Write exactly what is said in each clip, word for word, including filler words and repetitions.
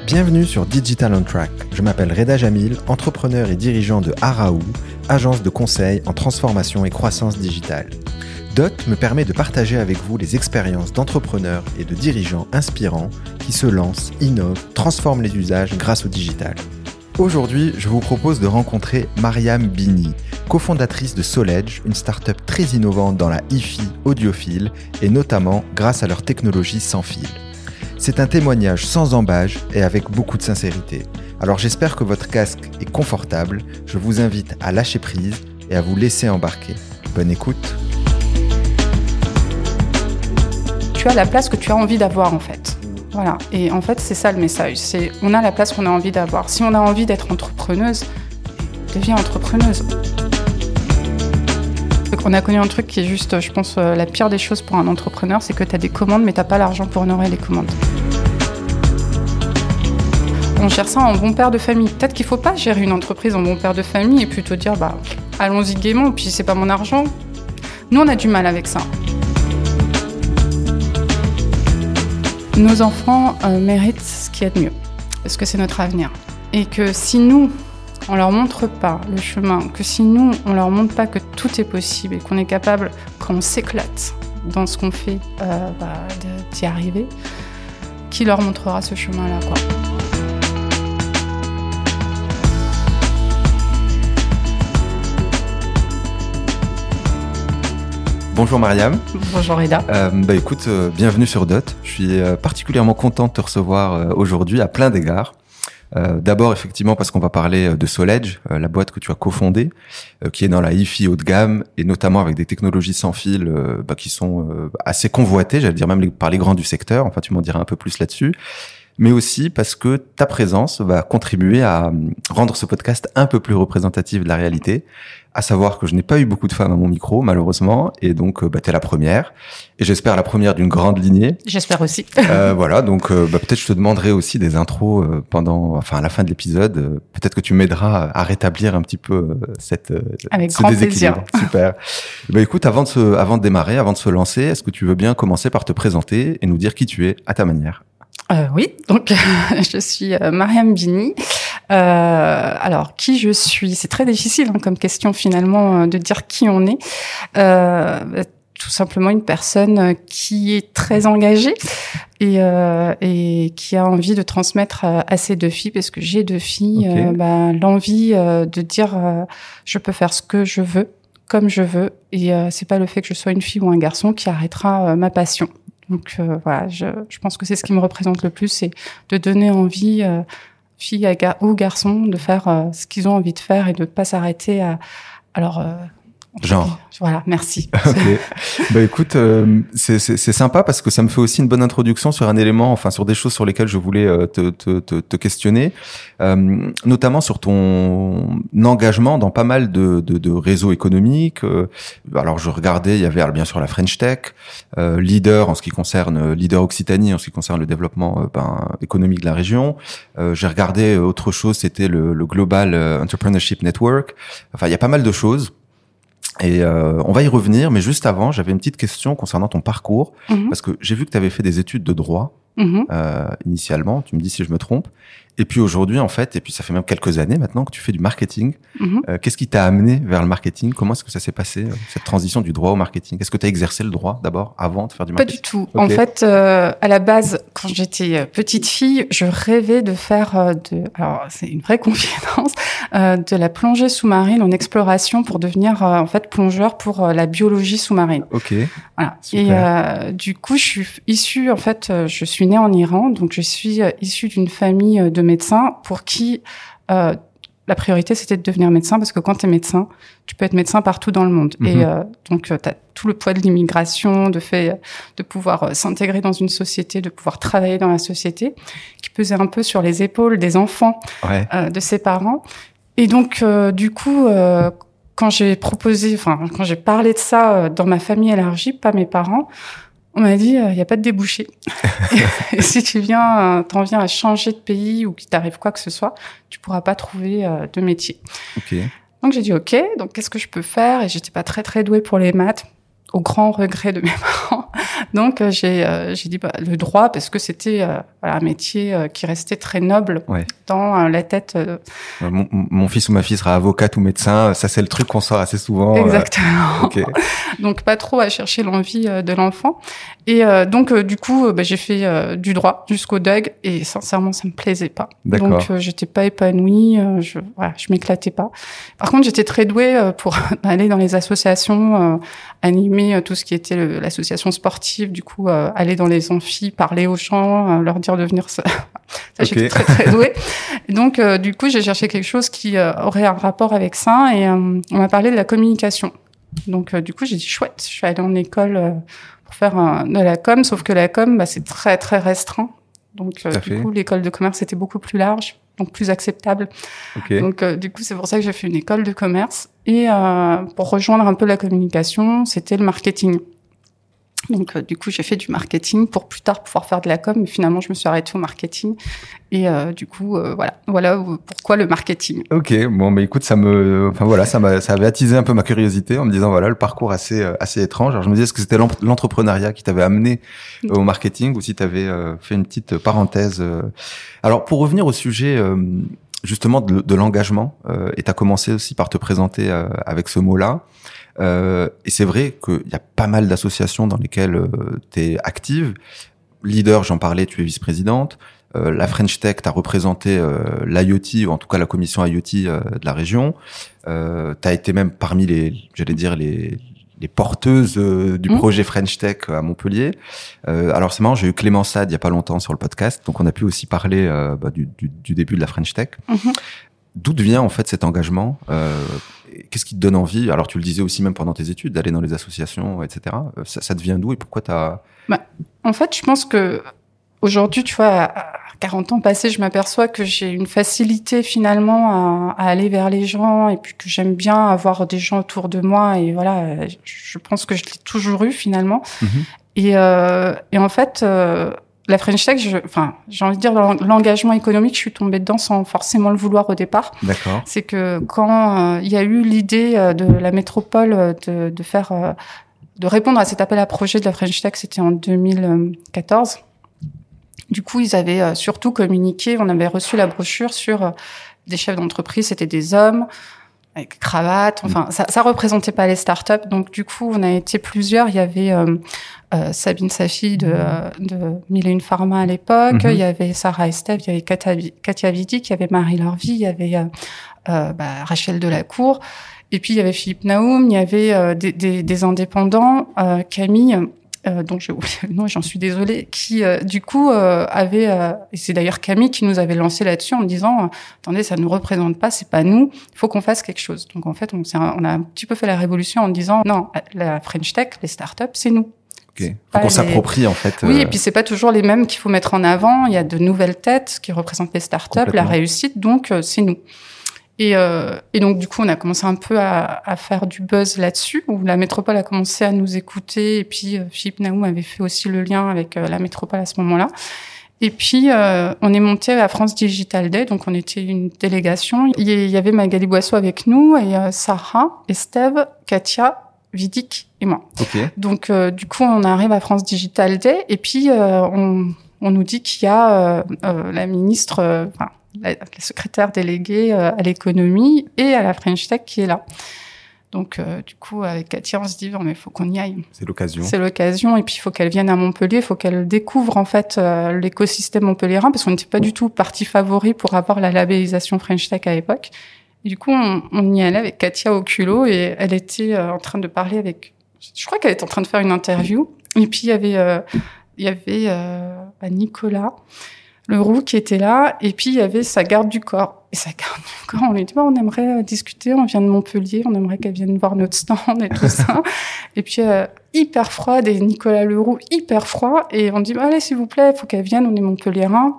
Bienvenue sur Digital on Track. Je m'appelle Reda Jamil, entrepreneur et dirigeant de Araou, agence de conseil en transformation et croissance digitale. D O T me permet de partager avec vous les expériences d'entrepreneurs et de dirigeants inspirants qui se lancent, innovent, transforment les usages grâce au digital. Aujourd'hui, je vous propose de rencontrer Mariam Bini, cofondatrice de Soledge, une start-up très innovante dans la hi-fi audiophile et notamment grâce à leur technologie sans fil. C'est un témoignage sans embâge et avec beaucoup de sincérité. Alors j'espère que votre casque est confortable. Je vous invite à lâcher prise et à vous laisser embarquer. Bonne écoute. Tu as la place que tu as envie d'avoir en fait. Voilà. Et en fait, c'est ça le message. C'est on a la place qu'on a envie d'avoir. Si on a envie d'être entrepreneuse, deviens entrepreneuse. On a connu un truc qui est juste, je pense, la pire des choses pour un entrepreneur, c'est que tu as des commandes, mais tu n'as pas l'argent pour honorer les commandes. On gère ça en bon père de famille. Peut-être qu'il ne faut pas gérer une entreprise en bon père de famille et plutôt dire, bah, allons-y gaiement, puis c'est pas mon argent. Nous, on a du mal avec ça. Nos enfants euh, méritent ce qu'il y a de mieux, parce que c'est notre avenir. Et que si nous, on leur montre pas le chemin, que si nous, on leur montre pas que tout est possible et qu'on est capable, quand on s'éclate dans ce qu'on fait, euh, bah, de, d'y arriver, qui leur montrera ce chemin-là, quoi. Bonjour Mariam. Bonjour Reda. Euh, bah écoute, euh, bienvenue sur D O T. Je suis euh, particulièrement content de te recevoir euh, aujourd'hui à plein d'égards. Euh, d'abord, effectivement, parce qu'on va parler de Soledge, euh, la boîte que tu as cofondée, euh, qui est dans la hi-fi haut de gamme et notamment avec des technologies sans fil euh, bah, qui sont euh, assez convoitées, j'allais dire même les, par les grands du secteur. Enfin, tu m'en diras un peu plus là-dessus. Mais aussi parce que ta présence va contribuer à rendre ce podcast un peu plus représentatif de la réalité. À savoir que je n'ai pas eu beaucoup de femmes à mon micro, malheureusement, et donc bah, t'es la première, et j'espère la première d'une grande lignée. J'espère aussi. euh, voilà, donc euh, bah, peut-être je te demanderai aussi des intros euh, pendant, enfin à la fin de l'épisode. Euh, peut-être que tu m'aideras à rétablir un petit peu euh, cette euh, Avec ce grand déséquilibre. plaisir. Super. Bah écoute, avant de se, avant de démarrer, avant de se lancer, est-ce que tu veux bien commencer par te présenter et nous dire qui tu es à ta manière? Euh, oui, donc je suis euh, Mariam Bini. Euh, alors, qui je suis? C'est très difficile hein, comme question finalement euh, de dire qui on est. Euh, tout simplement une personne qui est très engagée et, euh, et qui a envie de transmettre à, à ses deux filles, parce que j'ai deux filles, okay. euh, bah, l'envie euh, de dire euh, je peux faire ce que je veux, comme je veux, et euh, c'est pas le fait que je sois une fille ou un garçon qui arrêtera euh, ma passion. Donc euh, voilà, je, je pense que c'est ce qui me représente le plus, c'est de donner envie, euh, filles gar- ou garçons, de faire euh, ce qu'ils ont envie de faire et de ne pas s'arrêter à, à leur... Euh, Genre. Voilà, merci. Ok. Bah écoute, euh, c'est, c'est, c'est sympa parce que ça me fait aussi une bonne introduction sur un élément, enfin sur des choses sur lesquelles je voulais euh, te, te, te, te questionner, euh, notamment sur ton engagement dans pas mal de, de, de réseaux économiques. Euh, alors je regardais, il y avait alors, bien sûr la French Tech, euh, leader en ce qui concerne leader Occitanie en ce qui concerne le développement euh, ben, économique de la région. Euh, j'ai regardé autre chose, c'était le, le Global Entrepreneurship Network. Enfin, il y a pas mal de choses. Et euh, on va y revenir, mais juste avant, j'avais une petite question concernant ton parcours, mmh. parce que j'ai vu que tu avais fait des études de droit mmh. euh, initialement, tu me dis si je me trompe, et puis aujourd'hui en fait, et puis ça fait même quelques années maintenant que tu fais du marketing. Mmh. Euh, qu'est-ce qui t'a amené vers le marketing? Comment est-ce que ça s'est passé, cette transition du droit au marketing? Est-ce que tu as exercé le droit d'abord, avant de faire du marketing? Pas du tout. Okay. En fait, euh, à la base, quand j'étais petite fille, je rêvais de faire euh, de, alors c'est une vraie confidence, euh, de la plongée sous-marine en exploration pour devenir euh, en fait plongeur pour euh, la biologie sous-marine. Ok. Voilà. Et euh, du coup, je suis issue, en fait, euh, je suis née en Iran, donc je suis euh, issue d'une famille de médecins pour qui euh, la priorité c'était de devenir médecin, parce que quand tu es médecin, tu peux être médecin partout dans le monde. Mm-hmm. Et euh, donc euh, tu as tout le poids de l'immigration, de fait de pouvoir euh, s'intégrer dans une société, de pouvoir travailler dans la société, qui pesait un peu sur les épaules des enfants, ouais. euh, de ses parents. Et donc euh, du coup euh, quand j'ai proposé, enfin quand j'ai parlé de ça euh, dans ma famille élargie, pas mes parents, on m'a dit, il euh, n'y a pas de débouché. et, et si tu viens, euh, t'en viens à changer de pays ou qu'il t'arrive quoi que ce soit, tu pourras pas trouver euh, de métier. Okay. Donc j'ai dit, ok, donc qu'est-ce que je peux faire? Et j'étais pas très très douée pour les maths, au grand regret de mes parents. Donc euh, j'ai euh, j'ai dit bah, le droit, parce que c'était euh, voilà, un métier euh, qui restait très noble ouais. dans euh, la tête. Euh... Mon, mon fils ou ma fille sera avocate ou médecin. Ça, c'est le truc qu'on sort assez souvent. Exactement. Euh... Okay. Donc, pas trop à chercher l'envie euh, de l'enfant. Et euh, donc, euh, du coup, euh, bah, j'ai fait euh, du droit jusqu'au D U G et sincèrement, ça me plaisait pas. D'accord. Donc, euh, j'étais pas épanouie. Euh, je, voilà, je m'éclatais pas. Par contre, j'étais très douée euh, pour aller dans les associations, euh, animer euh, tout ce qui était le, l'association sportive. Du coup, euh, aller dans les amphis, parler aux gens, euh, leur dire de venir. Ça, ça okay. J'étais très très douée. Et donc, euh, du coup, j'ai cherché quelque chose qui euh, aurait un rapport avec ça. Et euh, on m'a parlé de la communication. Donc, euh, du coup, j'ai dit chouette. Je suis allée en école euh, pour faire euh, de la com, sauf que la com, bah, c'est très très restreint. Donc, euh, du fait. coup, l'école de commerce était beaucoup plus large, donc plus acceptable. Okay. Donc, euh, du coup, c'est pour ça que j'ai fait une école de commerce. Et euh, pour rejoindre un peu la communication, c'était le marketing. Donc, euh, du coup, j'ai fait du marketing pour plus tard pouvoir faire de la com. Mais finalement, je me suis arrêtée au marketing. Et euh, du coup, euh, voilà, voilà pourquoi le marketing. Ok, bon, mais écoute, ça me, enfin voilà, ça m'a, ça avait attisé un peu ma curiosité en me disant voilà le parcours assez, assez étrange. Alors je me disais est-ce que c'était l'entrepreneuriat qui t'avait amené euh, au marketing ou si t'avais euh, fait une petite parenthèse. Euh. Alors pour revenir au sujet euh, justement de, de l'engagement, euh, et t'as commencé aussi par te présenter euh, avec ce mot-là. Euh, et c'est vrai qu'il y a pas mal d'associations dans lesquelles euh, tu es active. Leader, j'en parlais, tu es vice-présidente. Euh, la French Tech, tu as représenté euh, l'I O T, ou en tout cas la commission I O T euh, de la région. Euh, tu as été même parmi les, j'allais dire, les, les porteuses euh, du mmh. projet French Tech à Montpellier. Euh, alors c'est marrant, j'ai eu Clément Sade il y a pas longtemps sur le podcast, donc on a pu aussi parler euh, bah, du, du, du début de la French Tech. Mmh. D'où vient en fait cet engagement? euh, Qu'est-ce qui te donne envie? Alors tu le disais aussi même pendant tes études, d'aller dans les associations, et cetera. Ça, ça te vient d'où et pourquoi t'as... Bah, en fait, je pense que aujourd'hui, tu vois, à quarante ans passés, je m'aperçois que j'ai une facilité finalement à, à aller vers les gens et puis que j'aime bien avoir des gens autour de moi. Et voilà, je pense que je l'ai toujours eu finalement. Mm-hmm. Et, euh, et en fait... Euh, La French Tech, je, enfin, j'ai envie de dire l'engagement économique, je suis tombée dedans sans forcément le vouloir au départ. D'accord. C'est que quand il euh, y a eu l'idée euh, de la métropole de, de faire, euh, de répondre à cet appel à projet de la French Tech, c'était en deux mille quatorze. Du coup, ils avaient euh, surtout communiqué. On avait reçu la brochure sur euh, des chefs d'entreprise, c'était des hommes avec cravate. Enfin, mmh. ça, ça représentait pas les startups. Donc, du coup, on a été plusieurs. Il y avait euh, euh, Sabine Safi de, euh, de Mille et Une Pharma à l'époque. Mmh. Il y avait Sarah Estève, il y avait Katia, Katia Vidic, il y avait Marie Lorvie, il y avait euh, euh, bah, Rachel Delacour. Et puis, il y avait Philippe Naoum, il y avait euh, des, des, des indépendants, euh, Camille, euh, dont j'ai oublié le nom, j'en suis désolée, qui, euh, du coup, euh, avait... Euh, et c'est d'ailleurs Camille qui nous avait lancé là-dessus en disant euh, « Attendez, ça ne nous représente pas, c'est pas nous, il faut qu'on fasse quelque chose. » Donc, en fait, on, c'est un, on a un petit peu fait la révolution en disant « Non, la French Tech, les startups, c'est nous. » Okay. Faut qu'on les... s'approprie en fait. Oui, euh... et puis c'est pas toujours les mêmes qu'il faut mettre en avant. Il y a de nouvelles têtes qui représentent les startups, la réussite, donc euh, c'est nous. Et, euh, et donc du coup, on a commencé un peu à, à faire du buzz là-dessus, où la métropole a commencé à nous écouter, et puis euh, Philippe Naoum avait fait aussi le lien avec euh, la métropole à ce moment-là. Et puis euh, on est monté à France Digital Day, donc on était une délégation. Il y avait Magali Boisseau avec nous, et euh, Sarah, Estève, Katia, Vidic et moi. Okay. Donc, euh, du coup, on arrive à France Digital Day et puis euh, on, on nous dit qu'il y a euh, euh, la ministre, euh, enfin, la, la secrétaire déléguée euh, à l'économie et à la French Tech qui est là. Donc, euh, du coup, avec Katia, on se dit, non, mais il faut qu'on y aille. C'est l'occasion. C'est l'occasion. Et puis, il faut qu'elle vienne à Montpellier. Il faut qu'elle découvre, en fait, euh, l'écosystème montpelliérain parce qu'on n'était pas du tout parti favori pour avoir la labellisation French Tech à l'époque. Et du coup, on, on y allait avec Katia au culot et elle était euh, en train de parler avec... Je crois qu'elle était en train de faire une interview. Et puis, il y avait, euh, il y avait euh, bah, Nicolas Leroux qui était là. Et puis, il y avait sa garde du corps. Et sa garde du corps, on lui dit, bah, on aimerait euh, discuter. On vient de Montpellier. On aimerait qu'elle vienne voir notre stand et tout ça. Et puis, euh, hyper froide. Et Nicolas Leroux, hyper froid. Et on dit, bah, allez, s'il vous plaît, il faut qu'elle vienne. On est montpelliérain.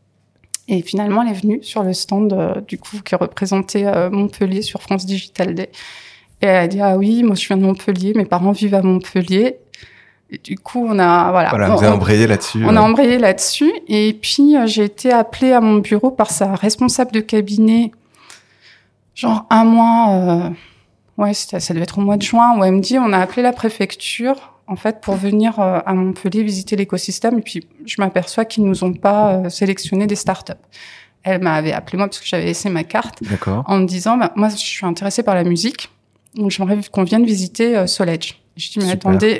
Et finalement, elle est venue sur le stand, euh, du coup, qui représentait euh, Montpellier sur France Digital Day. Et elle a dit, ah oui, moi, je viens de Montpellier, mes parents vivent à Montpellier. Et du coup, on a, voilà. Voilà, on, vous avez embrayé là-dessus. On ouais. a embrayé là-dessus. Et puis, euh, j'ai été appelée à mon bureau par sa responsable de cabinet, genre un mois, euh, ouais, c'était, ça devait être au mois de juin, où elle me dit, on a appelé la préfecture en fait, pour venir euh, à Montpellier visiter l'écosystème. Et puis, je m'aperçois qu'ils nous ont pas euh, sélectionné des startups. Elle m'avait appelé moi parce que j'avais laissé ma carte. D'accord. En me disant, bah, moi, je suis intéressée par la musique. Donc, j'aimerais qu'on vienne visiter euh, Soledge. Je dis, mais Super. attendez,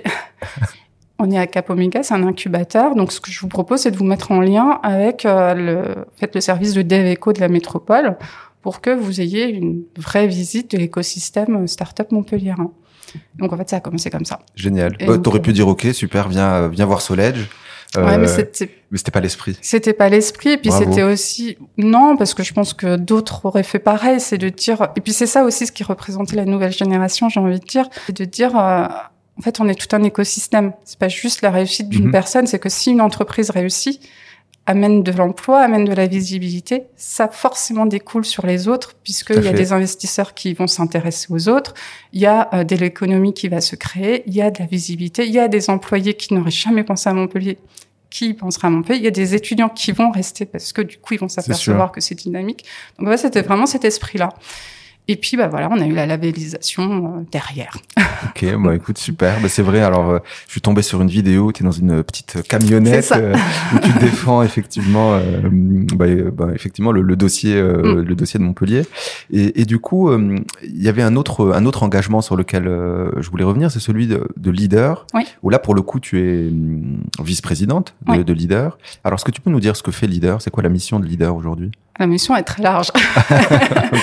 on est à Cap Omega, c'est un incubateur. Donc, ce que je vous propose, c'est de vous mettre en lien avec euh, le, en fait, le service de Dev Eco de la métropole pour que vous ayez une vraie visite de l'écosystème startup montpelliérain. Donc, en fait, ça a commencé comme ça. Génial. Bah, t'aurais pu dire, OK, super, viens, viens voir Soledge. Euh, ouais, mais c'était, mais c'était pas l'esprit. C'était pas l'esprit. Et puis, Bravo. c'était aussi, non, parce que je pense que d'autres auraient fait pareil. C'est de dire, et puis c'est ça aussi ce qui représentait la nouvelle génération, j'ai envie de dire, c'est de dire, euh, en fait, on est tout un écosystème. C'est pas juste la réussite d'une mm-hmm. personne, c'est que si une entreprise réussit, amène de l'emploi, amène de la visibilité, ça forcément découle sur les autres, puisqu'il y a des investisseurs qui vont s'intéresser aux autres, il y a euh, de l'économie qui va se créer, il y a de la visibilité, il y a des employés qui n'auraient jamais pensé à Montpellier, qui penseraient à Montpellier, il y a des étudiants qui vont rester parce que du coup, ils vont s'apercevoir que c'est dynamique. Donc ouais, c'était vraiment cet esprit-là. Et puis, bah voilà, on a eu la labellisation euh, derrière. Ok, bon, écoute, super. Bah, c'est vrai. Alors, euh, je suis tombé sur une vidéo. Tu es dans une petite camionnette euh, où tu défends effectivement, euh, bah, bah, effectivement le, le dossier, euh, mm. le dossier de Montpellier. Et, et du coup, il euh, y avait un autre, un autre engagement sur lequel euh, je voulais revenir, c'est celui de, de leader. Oui. Où là, pour le coup, tu es vice-présidente de, oui. de leader. Alors, est-ce que tu peux nous dire ce que fait leader? C'est quoi la mission de leader aujourd'hui? La mission est très large. Okay.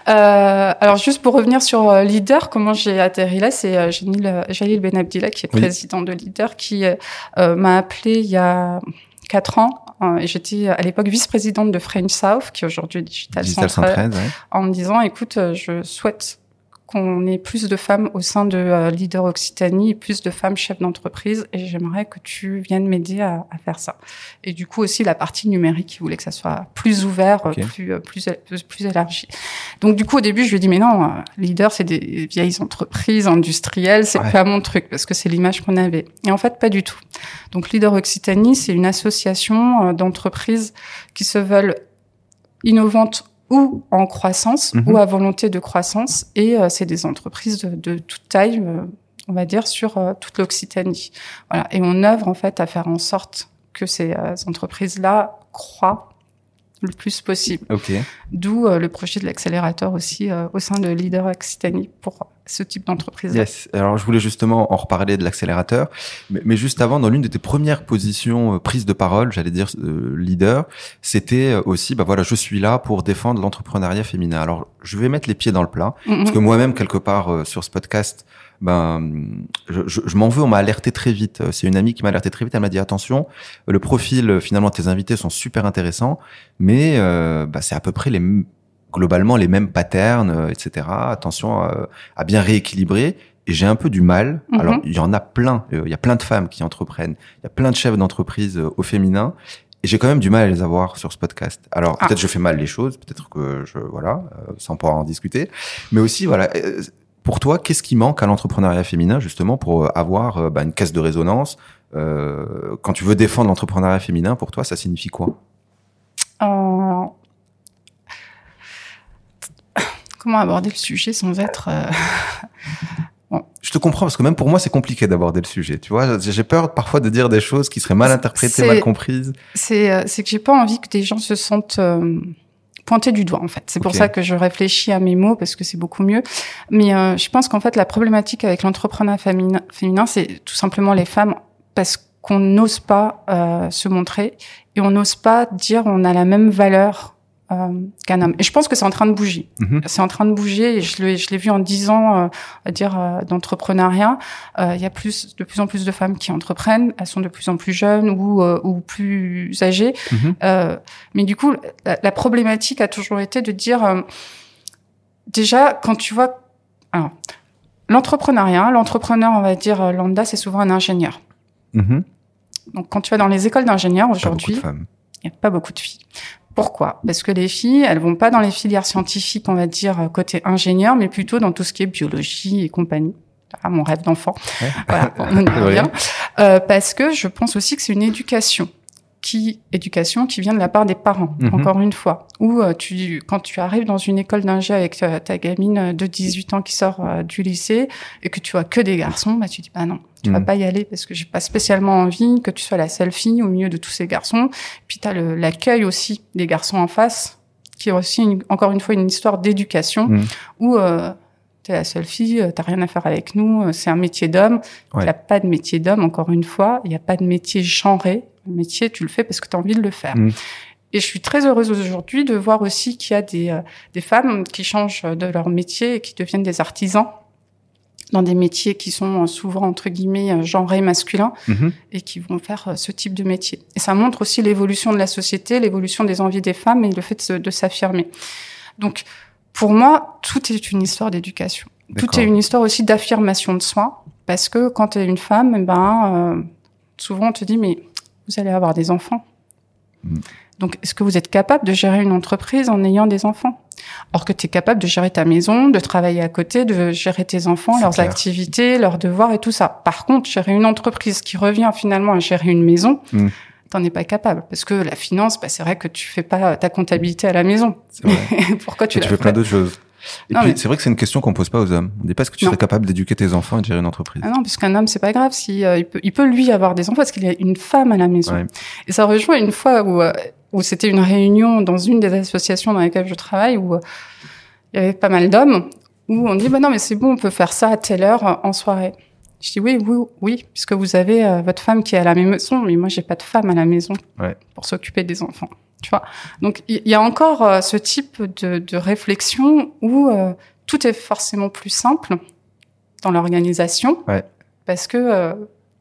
euh, alors, juste pour revenir sur euh, Leader, comment j'ai atterri là, c'est euh, Jalil, Jalil Ben Abdillah, qui est oui. président de Leader, qui euh, m'a appelé il y a quatre ans. Euh, et j'étais à l'époque vice-présidente de French South, qui est aujourd'hui Digital, Digital cent treize, ouais. En me disant, écoute, euh, je souhaite qu'on ait plus de femmes au sein de euh, Leader Occitanie, plus de femmes chefs d'entreprise, et j'aimerais que tu viennes m'aider à, à faire ça. Et du coup aussi la partie numérique, il voulait que ça soit plus ouvert, okay. plus, plus plus plus élargi. Donc du coup au début je lui ai dit mais non, euh, Leader c'est des vieilles entreprises industrielles, c'est ouais. pas mon truc parce que c'est l'image qu'on avait. Et en fait pas du tout. Donc Leader Occitanie c'est une association euh, d'entreprises qui se veulent innovantes ou en croissance, mmh. ou à volonté de croissance, et euh, c'est des entreprises de, de toute taille, euh, on va dire, sur euh, toute l'Occitanie. Voilà. Et on œuvre en fait à faire en sorte que ces euh, entreprises-là croient le plus possible. Okay. D'où euh, le projet de l'accélérateur aussi euh, au sein de Leader Occitanie pour ce type d'entreprise. Yes. Alors je voulais justement en reparler de l'accélérateur, mais, mais juste avant, dans l'une de tes premières positions euh, prise de parole, j'allais dire euh, leader, c'était aussi, bah voilà, je suis là pour défendre l'entrepreneuriat féminin. Alors je vais mettre les pieds dans le plat, mm-hmm. parce que moi-même quelque part euh, sur ce podcast, ben je, je, je m'en veux, on m'a alerté très vite. C'est une amie qui m'a alerté très vite. Elle m'a dit attention, le profil finalement de tes invités sont super intéressants, mais euh, bah, c'est à peu près les globalement les mêmes patterns, euh, et cetera. Attention à, à bien rééquilibrer. Et j'ai un peu du mal. Mm-hmm. Alors il y en a plein. Il y a plein de femmes qui entreprennent. Il y a plein de chefs d'entreprise euh, au féminin. Et j'ai quand même du mal à les avoir sur ce podcast. Alors ah. peut-être je fais mal les choses, peut-être que je voilà, euh, sans pouvoir en discuter. Mais aussi voilà. Euh, Pour toi, qu'est-ce qui manque à l'entrepreneuriat féminin, justement, pour avoir bah, une caisse de résonance euh, quand tu veux défendre l'entrepreneuriat féminin, pour toi, ça signifie quoi? euh... Comment aborder le sujet sans être... Euh... Bon. Je te comprends, parce que même pour moi, c'est compliqué d'aborder le sujet. Tu vois, j'ai peur parfois de dire des choses qui seraient mal interprétées, c'est... mal comprises. C'est, c'est que j'ai pas envie que des gens se sentent... Euh... pointer du doigt en fait. C'est pour okay. ça que je réfléchis à mes mots parce que c'est beaucoup mieux. Mais euh, je pense qu'en fait la problématique avec l'entrepreneuriat féminin, féminin, c'est tout simplement les femmes parce qu'on n'ose pas euh, se montrer et on n'ose pas dire on a la même valeur euh, qu'un homme. Et je pense que c'est en train de bouger. Mm-hmm. C'est en train de bouger et je l'ai, je l'ai vu en dix ans, euh, à dire euh, d'entrepreneuriat. Euh, il y a plus, de plus en plus de femmes qui entreprennent. Elles sont de plus en plus jeunes ou euh, ou plus âgées. Mm-hmm. Euh, mais du coup, la, la problématique a toujours été de dire euh, déjà quand tu vois, alors l'entrepreneuriat, l'entrepreneur, on va dire lambda, c'est souvent un ingénieur. Mm-hmm. Donc quand tu vas dans les écoles d'ingénieurs aujourd'hui, il n'y a pas beaucoup de filles. Pourquoi? Parce que les filles, elles vont pas dans les filières scientifiques, on va dire, côté ingénieur, mais plutôt dans tout ce qui est biologie et compagnie. Ah, mon rêve d'enfant. Ouais. Voilà, on y revient. Euh, parce que je pense aussi que c'est une éducation. qui éducation qui vient de la part des parents, mmh. encore une fois. Ou euh, tu quand tu arrives dans une école d'ingé avec euh, ta gamine de dix-huit ans qui sort euh, du lycée et que tu vois que des garçons, bah tu dis bah non, tu mmh. vas pas y aller parce que j'ai pas spécialement envie que tu sois la seule fille au milieu de tous ces garçons. Puis tu as le, l'accueil aussi des garçons en face qui est aussi une, encore une fois une histoire d'éducation mmh. où euh, t'es la seule fille, t'as rien à faire avec nous, c'est un métier d'homme. Il ouais. y a pas de métier d'homme, encore une fois, il y a pas de métier genré. Le métier, tu le fais parce que tu as envie de le faire. Mmh. Et je suis très heureuse aujourd'hui de voir aussi qu'il y a des, euh, des femmes qui changent de leur métier et qui deviennent des artisans dans des métiers qui sont souvent, entre guillemets, genrés masculins mmh. et qui vont faire ce type de métier. Et ça montre aussi l'évolution de la société, l'évolution des envies des femmes et le fait de, de s'affirmer. Donc, pour moi, tout est une histoire d'éducation. D'accord. Tout est une histoire aussi d'affirmation de soi parce que quand tu es une femme, eh ben, euh, souvent on te dit « mais vous allez avoir des enfants. Mmh. Donc, est-ce que vous êtes capable de gérer une entreprise en ayant des enfants ? Or que tu es capable de gérer ta maison, de travailler à côté, de gérer tes enfants, c'est leurs clair. Activités, leurs devoirs et tout ça. Par contre, gérer une entreprise qui revient finalement à gérer une maison, mmh. t'en es pas capable. Parce que la finance, bah, c'est vrai que tu fais pas ta comptabilité à la maison. C'est vrai. Pourquoi tu et l'as tu fais fait plein d'autres choses. Et non, puis, mais... c'est vrai que c'est une question qu'on pose pas aux hommes. On dit pas est-ce que tu non. serais capable d'éduquer tes enfants et de gérer une entreprise. Ah non, parce qu'un homme, c'est pas grave. Si, euh, il peut, il peut lui avoir des enfants parce qu'il y a une femme à la maison. Ouais. Et ça rejoint une fois où, euh, où c'était une réunion dans une des associations dans lesquelles je travaille où euh, il y avait pas mal d'hommes où on dit, bah non, mais c'est bon, on peut faire ça à telle heure euh, en soirée. Je dis oui, oui, oui, puisque vous avez euh, votre femme qui est à la maison, mais moi, j'ai pas de femme à la maison ouais. pour s'occuper des enfants. Tu vois. Donc, il y, y a encore euh, ce type de, de réflexion où euh, tout est forcément plus simple dans l'organisation ouais. parce que euh,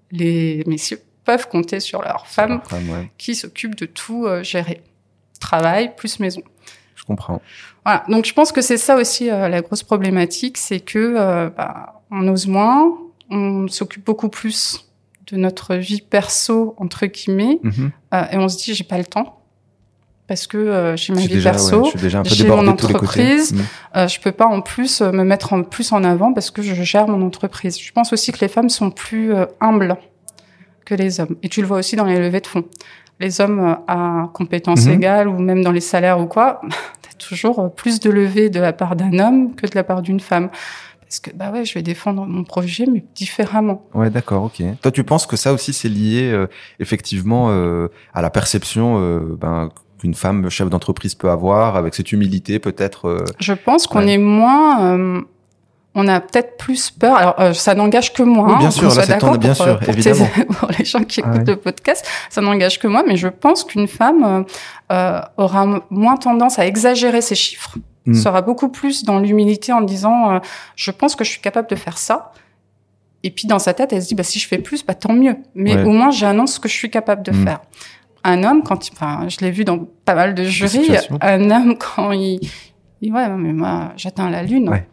les messieurs peuvent compter sur leurs femmes femme, ouais. qui s'occupent de tout euh, gérer. Travail plus maison. Je comprends. Voilà. Donc, je pense que c'est ça aussi euh, la grosse problématique, c'est que euh, bah, on ose moins, on s'occupe beaucoup plus de notre vie perso, entre guillemets, mm-hmm. euh, et on se dit, j'ai pas le temps. Parce que euh, j'ai ma vie déjà, perso, ouais, déjà j'ai mon entreprise, mmh. euh, je peux pas en plus euh, me mettre en plus en avant parce que je gère mon entreprise. Je pense aussi que les femmes sont plus euh, humbles que les hommes. Et tu le vois aussi dans les levées de fonds. Les hommes euh, à compétences mmh. égales ou même dans les salaires ou quoi, t'as toujours plus de levées de la part d'un homme que de la part d'une femme. Parce que bah ouais, je vais défendre mon projet mais différemment. Ouais, d'accord, ok. Toi, tu penses que ça aussi c'est lié euh, effectivement euh, à la perception euh, ben qu'une femme chef d'entreprise peut avoir, avec cette humilité peut-être euh... Je pense qu'on ouais. est moins... Euh, on a peut-être plus peur. Alors, euh, ça n'engage que moi. Oui, bien hein, sûr, là, c'est ton, bien pour, sûr, pour évidemment. Tes, pour les gens qui écoutent ah, ouais. le podcast, ça n'engage que moi, mais je pense qu'une femme euh, aura moins tendance à exagérer ses chiffres, mm. sera beaucoup plus dans l'humilité en disant euh, « je pense que je suis capable de faire ça ». Et puis, dans sa tête, elle se dit bah, « si je fais plus, bah, tant mieux. Mais ouais. au moins, j'annonce ce que je suis capable de mm. faire ». Un homme, quand il, enfin, je l'ai vu dans pas mal de jurys, un homme, quand il, il ouais, mais moi, j'atteins la lune. Ouais.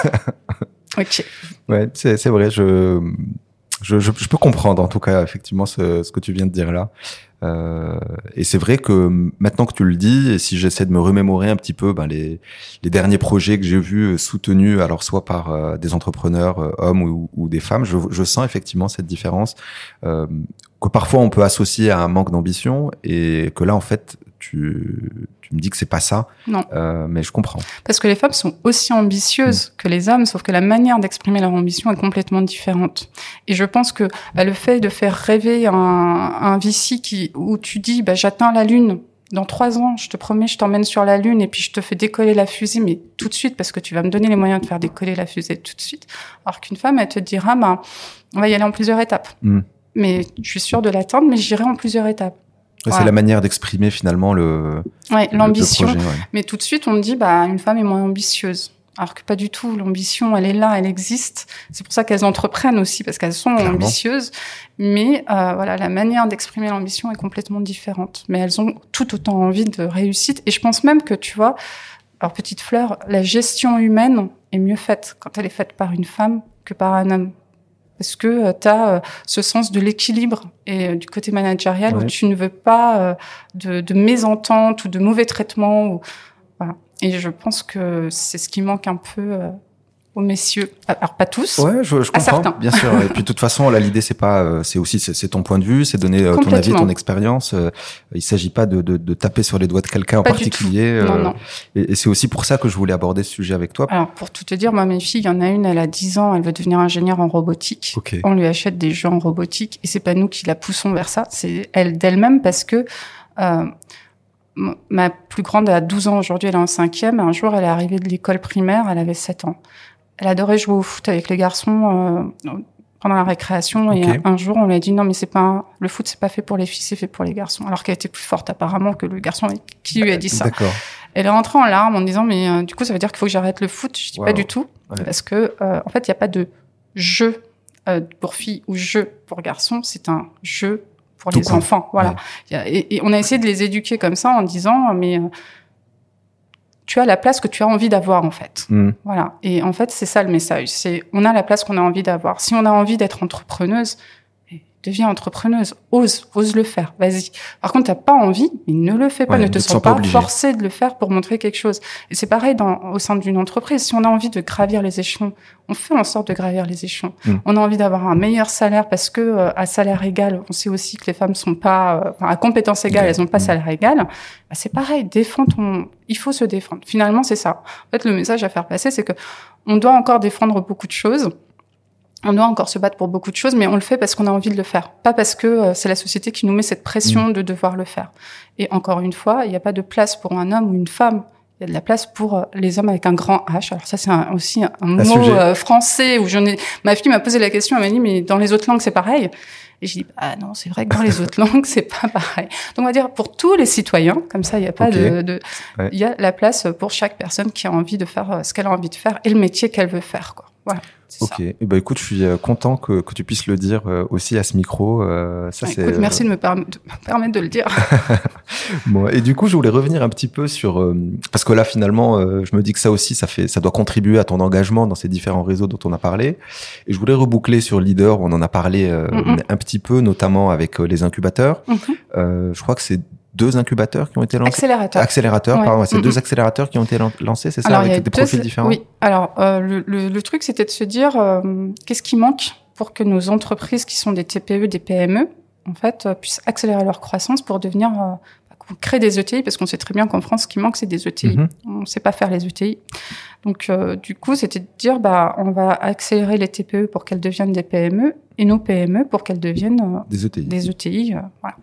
ok. Ouais, c'est, c'est vrai, je, je, je, je peux comprendre, en tout cas, effectivement, ce, ce que tu viens de dire là. Euh, et c'est vrai que maintenant que tu le dis, et si j'essaie de me remémorer un petit peu, ben, les, les derniers projets que j'ai vus soutenus, alors soit par euh, des entrepreneurs, euh, hommes ou, ou des femmes, je, je sens effectivement cette différence, euh, que parfois on peut associer à un manque d'ambition et que là en fait tu tu me dis que c'est pas ça. Non. Euh, mais je comprends. Parce que les femmes sont aussi ambitieuses mmh. que les hommes, sauf que la manière d'exprimer leur ambition est complètement différente. Et je pense que bah, le fait de faire rêver un, un V C qui où tu dis bah j'atteins la lune dans trois ans, je te promets, je t'emmène sur la lune et puis je te fais décoller la fusée, mais tout de suite parce que tu vas me donner les moyens de faire décoller la fusée tout de suite. Alors qu'une femme, elle te dira bah on va y aller en plusieurs étapes. Mmh. Mais je suis sûre de l'atteindre, mais j'irai en plusieurs étapes. Ouais, voilà. C'est la manière d'exprimer finalement le, ouais, le l'ambition. Le projet, ouais. Mais tout de suite, on me dit, bah, une femme est moins ambitieuse. Alors que pas du tout. L'ambition, elle est là, elle existe. C'est pour ça qu'elles entreprennent aussi, parce qu'elles sont Clairement. ambitieuses. Mais euh, voilà, la manière d'exprimer l'ambition est complètement différente. Mais elles ont tout autant envie de réussite. Et je pense même que, tu vois, alors petite fleur, la gestion humaine est mieux faite quand elle est faite par une femme que par un homme. Parce que euh, tu as euh, ce sens de l'équilibre et euh, du côté managérial ouais. où tu ne veux pas euh, de, de mésentente ou de mauvais traitements. Ou, voilà. Et je pense que c'est ce qui manque un peu euh, aux messieurs. Alors pas tous. Ouais, je, je comprends, bien sûr. Et puis de toute façon, là, l'idée c'est pas, euh, c'est aussi c'est, c'est ton point de vue, c'est donner euh, ton avis, ton expérience. Euh, il s'agit pas de, de, de taper sur les doigts de quelqu'un en pas particulier. Non, euh, non. Et, et c'est aussi pour ça que je voulais aborder ce sujet avec toi. Alors pour tout te dire, moi mes filles, il y en a une, elle a dix ans, elle veut devenir ingénieure en robotique. Okay. On lui achète des jeux en robotique et c'est pas nous qui la poussons vers ça, c'est elle d'elle-même parce que euh, ma plus grande a douze ans aujourd'hui, elle est en cinquième. Un jour, elle est arrivée de l'école primaire, elle avait sept ans. Elle adorait jouer au foot avec les garçons euh, pendant la récréation. Okay. Et un jour, on lui a dit non, mais c'est pas un... le foot, c'est pas fait pour les filles, c'est fait pour les garçons. Alors qu'elle était plus forte apparemment que le garçon qui lui a dit ça. D'accord. Elle est rentrée en larmes en disant mais euh, du coup, ça veut dire qu'il faut que j'arrête le foot. Je dis wow. Pas du tout, ouais. Parce que euh, en fait, il y a pas de jeu euh, pour filles ou jeu pour garçons. C'est un jeu pour tout les cool. Enfants. Voilà. Ouais. Et, et on a essayé de les éduquer comme ça en disant mais euh, tu as la place que tu as envie d'avoir, en fait. Mm. Voilà. Et en fait, c'est ça le message. C'est, on a la place qu'on a envie d'avoir. Si on a envie d'être entrepreneuse, deviens entrepreneuse. Ose, ose le faire. Vas-y. Par contre, t'as pas envie, mais ne le fais pas. Ouais, ne te sens pas, pas forcé de le faire pour montrer quelque chose. Et c'est pareil dans, au sein d'une entreprise. Si on a envie de gravir les échelons, on fait en sorte de gravir les échelons. Mm. On a envie d'avoir un meilleur salaire parce que, euh, à salaire égal, on sait aussi que les femmes sont pas, euh, enfin, à compétences égales, ouais. Elles ont pas mm. salaire égal. Bah, c'est pareil. Défends ton, il faut se défendre. Finalement, c'est ça. En fait, le message à faire passer, c'est que on doit encore défendre beaucoup de choses. On doit encore se battre pour beaucoup de choses, mais on le fait parce qu'on a envie de le faire. Pas parce que euh, c'est la société qui nous met cette pression mmh. de devoir le faire. Et encore une fois, il n'y a pas de place pour un homme ou une femme. Il y a de la place pour euh, les hommes avec un grand H. Alors ça, c'est un, aussi un, un mot euh, français où j'en ai... Ma fille m'a posé la question, elle m'a dit, mais dans les autres langues, c'est pareil. Et je dis, ah non, c'est vrai que dans les autres langues, c'est pas pareil. Donc on va dire pour tous les citoyens, comme ça, il n'y a pas okay. de... de ouais. Il y a la place pour chaque personne qui a envie de faire ce qu'elle a envie de faire et le métier qu'elle veut faire, quoi. Voilà. Ok. Et eh ben écoute, je suis content que que tu puisses le dire aussi à ce micro. Euh, ça ouais, c'est. Écoute, merci de me, perm- de me permettre de le dire. Bon. Et du coup, je voulais revenir un petit peu sur euh, parce que là, finalement, euh, je me dis que ça aussi, ça fait, ça doit contribuer à ton engagement dans ces différents réseaux dont on a parlé. Et je voulais reboucler sur Leader. On en a parlé euh, mm-hmm. un petit peu, notamment avec euh, les incubateurs. Mm-hmm. Euh, je crois que c'est deux incubateurs qui ont été lancés. Accélérateurs. Accélérateurs, ouais. pardon. C'est mm-hmm. deux accélérateurs qui ont été lancés, c'est ça, alors, avec des deux, profils différents. Oui. Alors, euh, le, le, le truc, c'était de se dire, euh, qu'est-ce qui manque pour que nos entreprises qui sont des T P E, des P M E, en fait, euh, puissent accélérer leur croissance pour devenir, euh, créer des E T I, parce qu'on sait très bien qu'en France, ce qui manque, c'est des E T I. Mm-hmm. On ne sait pas faire les E T I. Donc, euh, du coup, c'était de dire, bah, on va accélérer les T P E pour qu'elles deviennent des P M E et nos P M E pour qu'elles deviennent euh, des E T I. Des E T I, euh, voilà.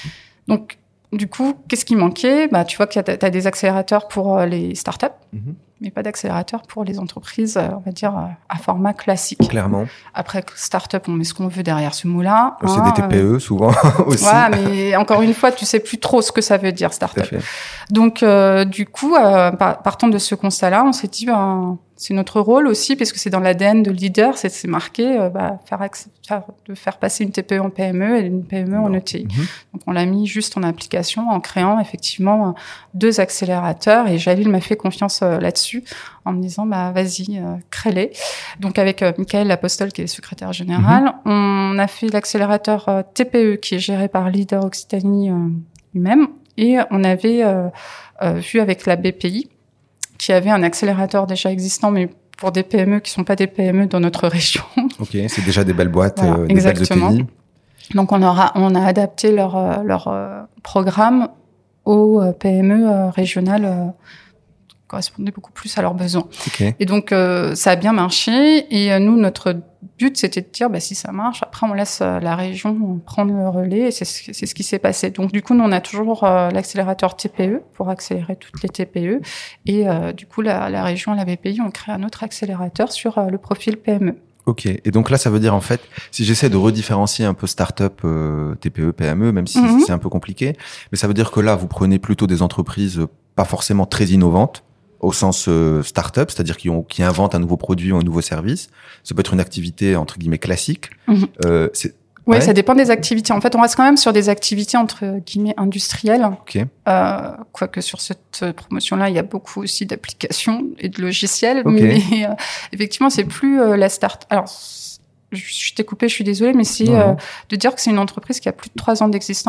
Donc, du coup, qu'est-ce qui manquait? Bah, tu vois que tu as des accélérateurs pour euh, les startups, mm-hmm. mais pas d'accélérateurs pour les entreprises, euh, on va dire, euh, à format classique. Clairement. Après, startup, on met ce qu'on veut derrière ce mot-là. C'est hein, des T P E, euh... souvent, aussi. Ouais, mais encore une fois, tu sais plus trop ce que ça veut dire, startup. Donc, euh, du coup, euh, partant de ce constat-là, on s'est dit, ben, c'est notre rôle aussi, puisque c'est dans l'A D N de Leader, c'est, c'est marqué, euh, bah, faire, faire, de faire passer une T P E en P M E et une P M E non. en E T I. Mm-hmm. Donc, on l'a mis juste en application, en créant effectivement deux accélérateurs, et Jalil m'a fait confiance euh, là-dessus, en me disant, bah, vas-y, euh, crée-les. Donc, avec euh, Michael Lapostole, qui est le secrétaire général, mm-hmm. on a fait l'accélérateur euh, T P E, qui est géré par Leader Occitanie euh, lui-même, et on avait euh, euh, vu avec la B P I, qui avait un accélérateur déjà existant, mais pour des P M E qui sont pas des P M E dans notre région. Ok, c'est déjà des belles boîtes, voilà, euh, des exactement. belles E T I. Donc on aura, on a adapté leur euh, leur euh, programme aux euh, P M E euh, régionales euh, correspondaient beaucoup plus à leurs besoins. Okay. Et donc euh, ça a bien marché. Et euh, nous, notre but, c'était de dire, bah si ça marche, après on laisse euh, la région prendre le relais. Et c'est ce, c'est ce qui s'est passé. Donc du coup, nous on a toujours euh, l'accélérateur T P E pour accélérer toutes les T P E. Et euh, du coup, la, la région et la B P I ont créé un autre accélérateur sur euh, le profil P M E. Ok. Et donc là, ça veut dire en fait, si j'essaie de redifférencier un peu start-up, euh, T P E, P M E, même si mm-hmm. c'est un peu compliqué, mais ça veut dire que là, vous prenez plutôt des entreprises pas forcément très innovantes, au sens euh, start-up, c'est-à-dire qui ont qui inventent un nouveau produit ou un nouveau service. Ça peut être une activité entre guillemets classique. Mm-hmm. Euh, c'est Oui, ouais. Ça dépend des activités. En fait, on reste quand même sur des activités entre guillemets industrielles. Okay. Euh, quoique sur cette promotion-là, il y a beaucoup aussi d'applications et de logiciels. Okay. Mais euh, effectivement, c'est plus euh, la start. Alors, je, je t'ai coupé, je suis désolée, mais c'est euh, de dire que c'est une entreprise qui a plus de trois ans d'existence et qui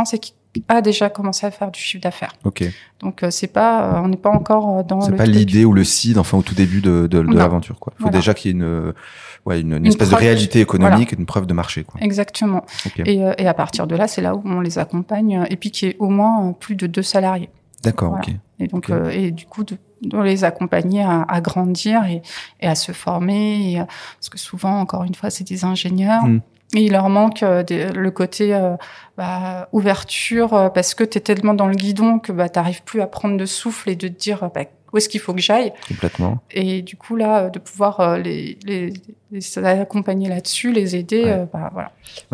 a déjà commencé à faire du chiffre d'affaires. Ok. Donc euh, c'est pas, euh, on n'est pas encore dans c'est le. C'est pas l'idée ou le seed, enfin au tout début de, de, de l'aventure, quoi. Il faut voilà. déjà qu'il y ait une, ouais, une, une, une espèce preuve, de réalité économique, voilà. et une preuve de marché, quoi. Exactement. Okay. Et, euh, et à partir de là, c'est là où on les accompagne, et puis qu'il y ait au moins plus de deux salariés. D'accord. Voilà. Ok. Et donc okay. euh, et du coup de, de les accompagner à, à grandir et, et à se former, et, parce que souvent, encore une fois, c'est des ingénieurs. Mm. Et il leur manque euh, des, le côté euh, bah, ouverture, euh, parce que t'es tellement dans le guidon que bah, t'arrives plus à prendre de souffle et de te dire bah, où est-ce qu'il faut que j'aille. Complètement. Et du coup, là, de pouvoir euh, les, les, les accompagner là-dessus, les aider, ouais. euh, bah, voilà.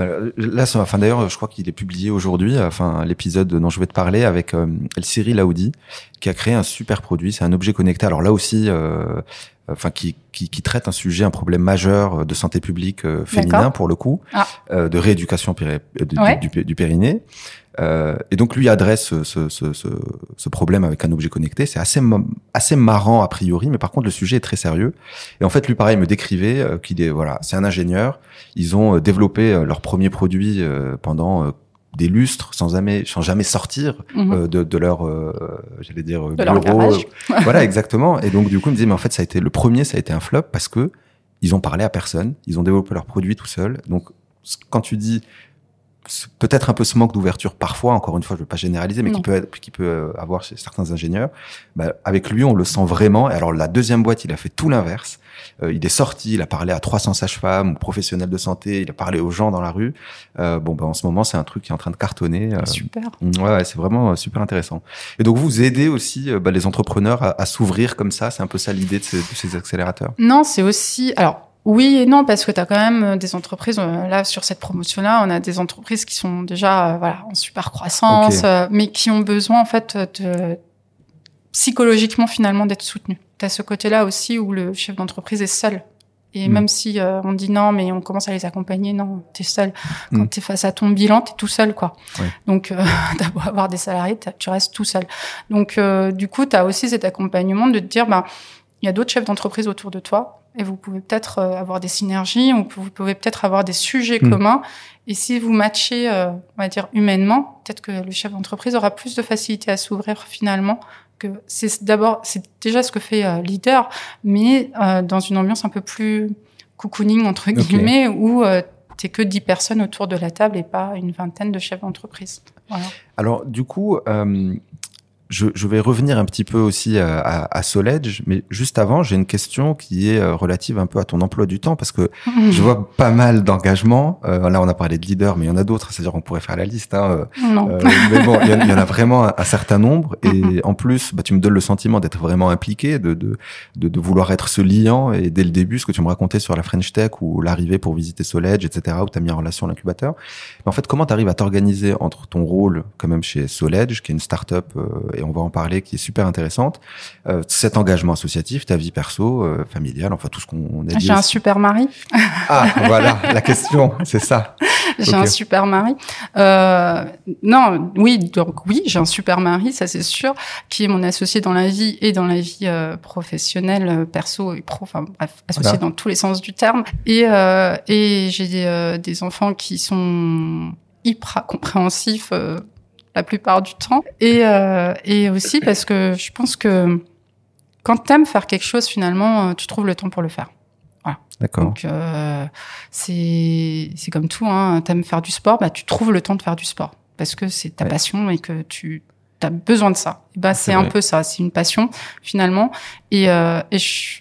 Là, enfin, d'ailleurs, je crois qu'il est publié aujourd'hui, enfin, l'épisode dont je vais te parler avec euh, El-Siri Laoudi, qui a créé un super produit. C'est un objet connecté. Alors là aussi... Euh, enfin qui, qui qui traite un sujet, un problème majeur de santé publique euh, féminin D'accord. pour le coup, ah. euh, de rééducation péri- du, ouais. du, du, du périnée. Euh, et donc lui adresse ce, ce, ce, ce problème avec un objet connecté. C'est assez assez marrant a priori, mais par contre le sujet est très sérieux. Et en fait lui pareil me décrivait euh, qu'il est voilà, c'est un ingénieur. Ils ont développé euh, leur premier produit euh, pendant euh, des lustres sans jamais sans jamais sortir mmh. euh, de de leur euh, j'allais dire de bureau leur garage. Voilà exactement. Et donc du coup il me disait mais en fait ça a été le premier ça a été un flop parce que ils ont parlé à personne, ils ont développé leur produit tout seuls. Donc quand tu dis peut-être un peu ce manque d'ouverture parfois, encore une fois je veux pas généraliser, mais non. qui peut être, qui peut avoir chez certains ingénieurs, bah, avec lui on le sent vraiment. Et alors la deuxième boîte il a fait tout l'inverse. Euh, il est sorti, il a parlé à trois cents sages-femmes ou professionnels de santé, il a parlé aux gens dans la rue. Euh, bon, ben, en ce moment, c'est un truc qui est en train de cartonner. Euh, super. Ouais, ouais, c'est vraiment euh, super intéressant. Et donc, vous aidez aussi euh, bah, les entrepreneurs à, à s'ouvrir comme ça. C'est un peu ça l'idée de ces, de ces accélérateurs. Non, c'est aussi... Alors, oui et non, parce que tu as quand même des entreprises, euh, là, sur cette promotion-là, on a des entreprises qui sont déjà euh, voilà, en super croissance, okay. euh, mais qui ont besoin, en fait, de... psychologiquement, finalement, d'être soutenues. T'as ce côté-là aussi où le chef d'entreprise est seul. Et mmh. même si euh, on dit non, mais on commence à les accompagner, non, t'es seul. Quand mmh. t'es face à ton bilan, t'es tout seul, quoi. Ouais. Donc, euh, t'as beau avoir des salariés, tu restes tout seul. Donc, euh, du coup, t'as aussi cet accompagnement de te dire, ben, il y a d'autres chefs d'entreprise autour de toi, et vous pouvez peut-être euh, avoir des synergies, ou vous pouvez peut-être avoir des sujets mmh. communs. Et si vous matchez, euh, on va dire humainement, peut-être que le chef d'entreprise aura plus de facilité à s'ouvrir finalement. Que c'est d'abord, c'est déjà ce que fait euh, Leader, mais euh, dans une ambiance un peu plus cocooning entre guillemets, okay. où euh, t'es que dix personnes autour de la table et pas une vingtaine de chefs d'entreprise. Voilà. Alors du coup, euh, je, je vais revenir un petit peu aussi à, à, à Soledge, mais juste avant, j'ai une question qui est relative un peu à ton emploi du temps, parce que mmh. je vois pas mal d'engagements. Euh, là, on a parlé de Leader, mais il y en a d'autres, c'est-à-dire on pourrait faire la liste. Hein, non. Euh, mais bon, il y, y en a vraiment un, un certain nombre, et mmh. en plus, bah, tu me donnes le sentiment d'être vraiment impliqué, de, de, de, de vouloir être ce liant, et dès le début, ce que tu me racontais sur la French Tech, ou l'arrivée pour visiter Soledge, et cetera, où tu as mis en relation l'incubateur. Mais en fait, comment tu arrives à t'organiser entre ton rôle, quand même, chez Soledge, qui est une start-up, euh, et on va en parler, qui est super intéressante, euh, cet engagement associatif, ta vie perso, euh, familiale, enfin tout ce qu'on a dit. J'ai aussi. Un super mari. Ah, voilà, la question, c'est ça. J'ai okay. un super mari. Euh, non, oui, donc oui, j'ai un super mari, ça c'est sûr, qui est mon associé dans la vie et dans la vie euh, professionnelle, perso et pro, enfin bref, associé voilà. dans tous les sens du terme. Et, euh, et j'ai euh, des enfants qui sont hyper compréhensifs euh, la plupart du temps. Et, euh, et aussi parce que je pense que quand t'aimes faire quelque chose, finalement, tu trouves le temps pour le faire. Voilà. D'accord. Donc, euh, c'est, c'est comme tout, hein. T'aimes faire du sport, bah, tu trouves le temps de faire du sport. Parce que c'est ta ouais. passion et que tu as besoin de ça. Et bah, c'est, c'est un peu ça. C'est une passion, finalement. Et, euh, et je,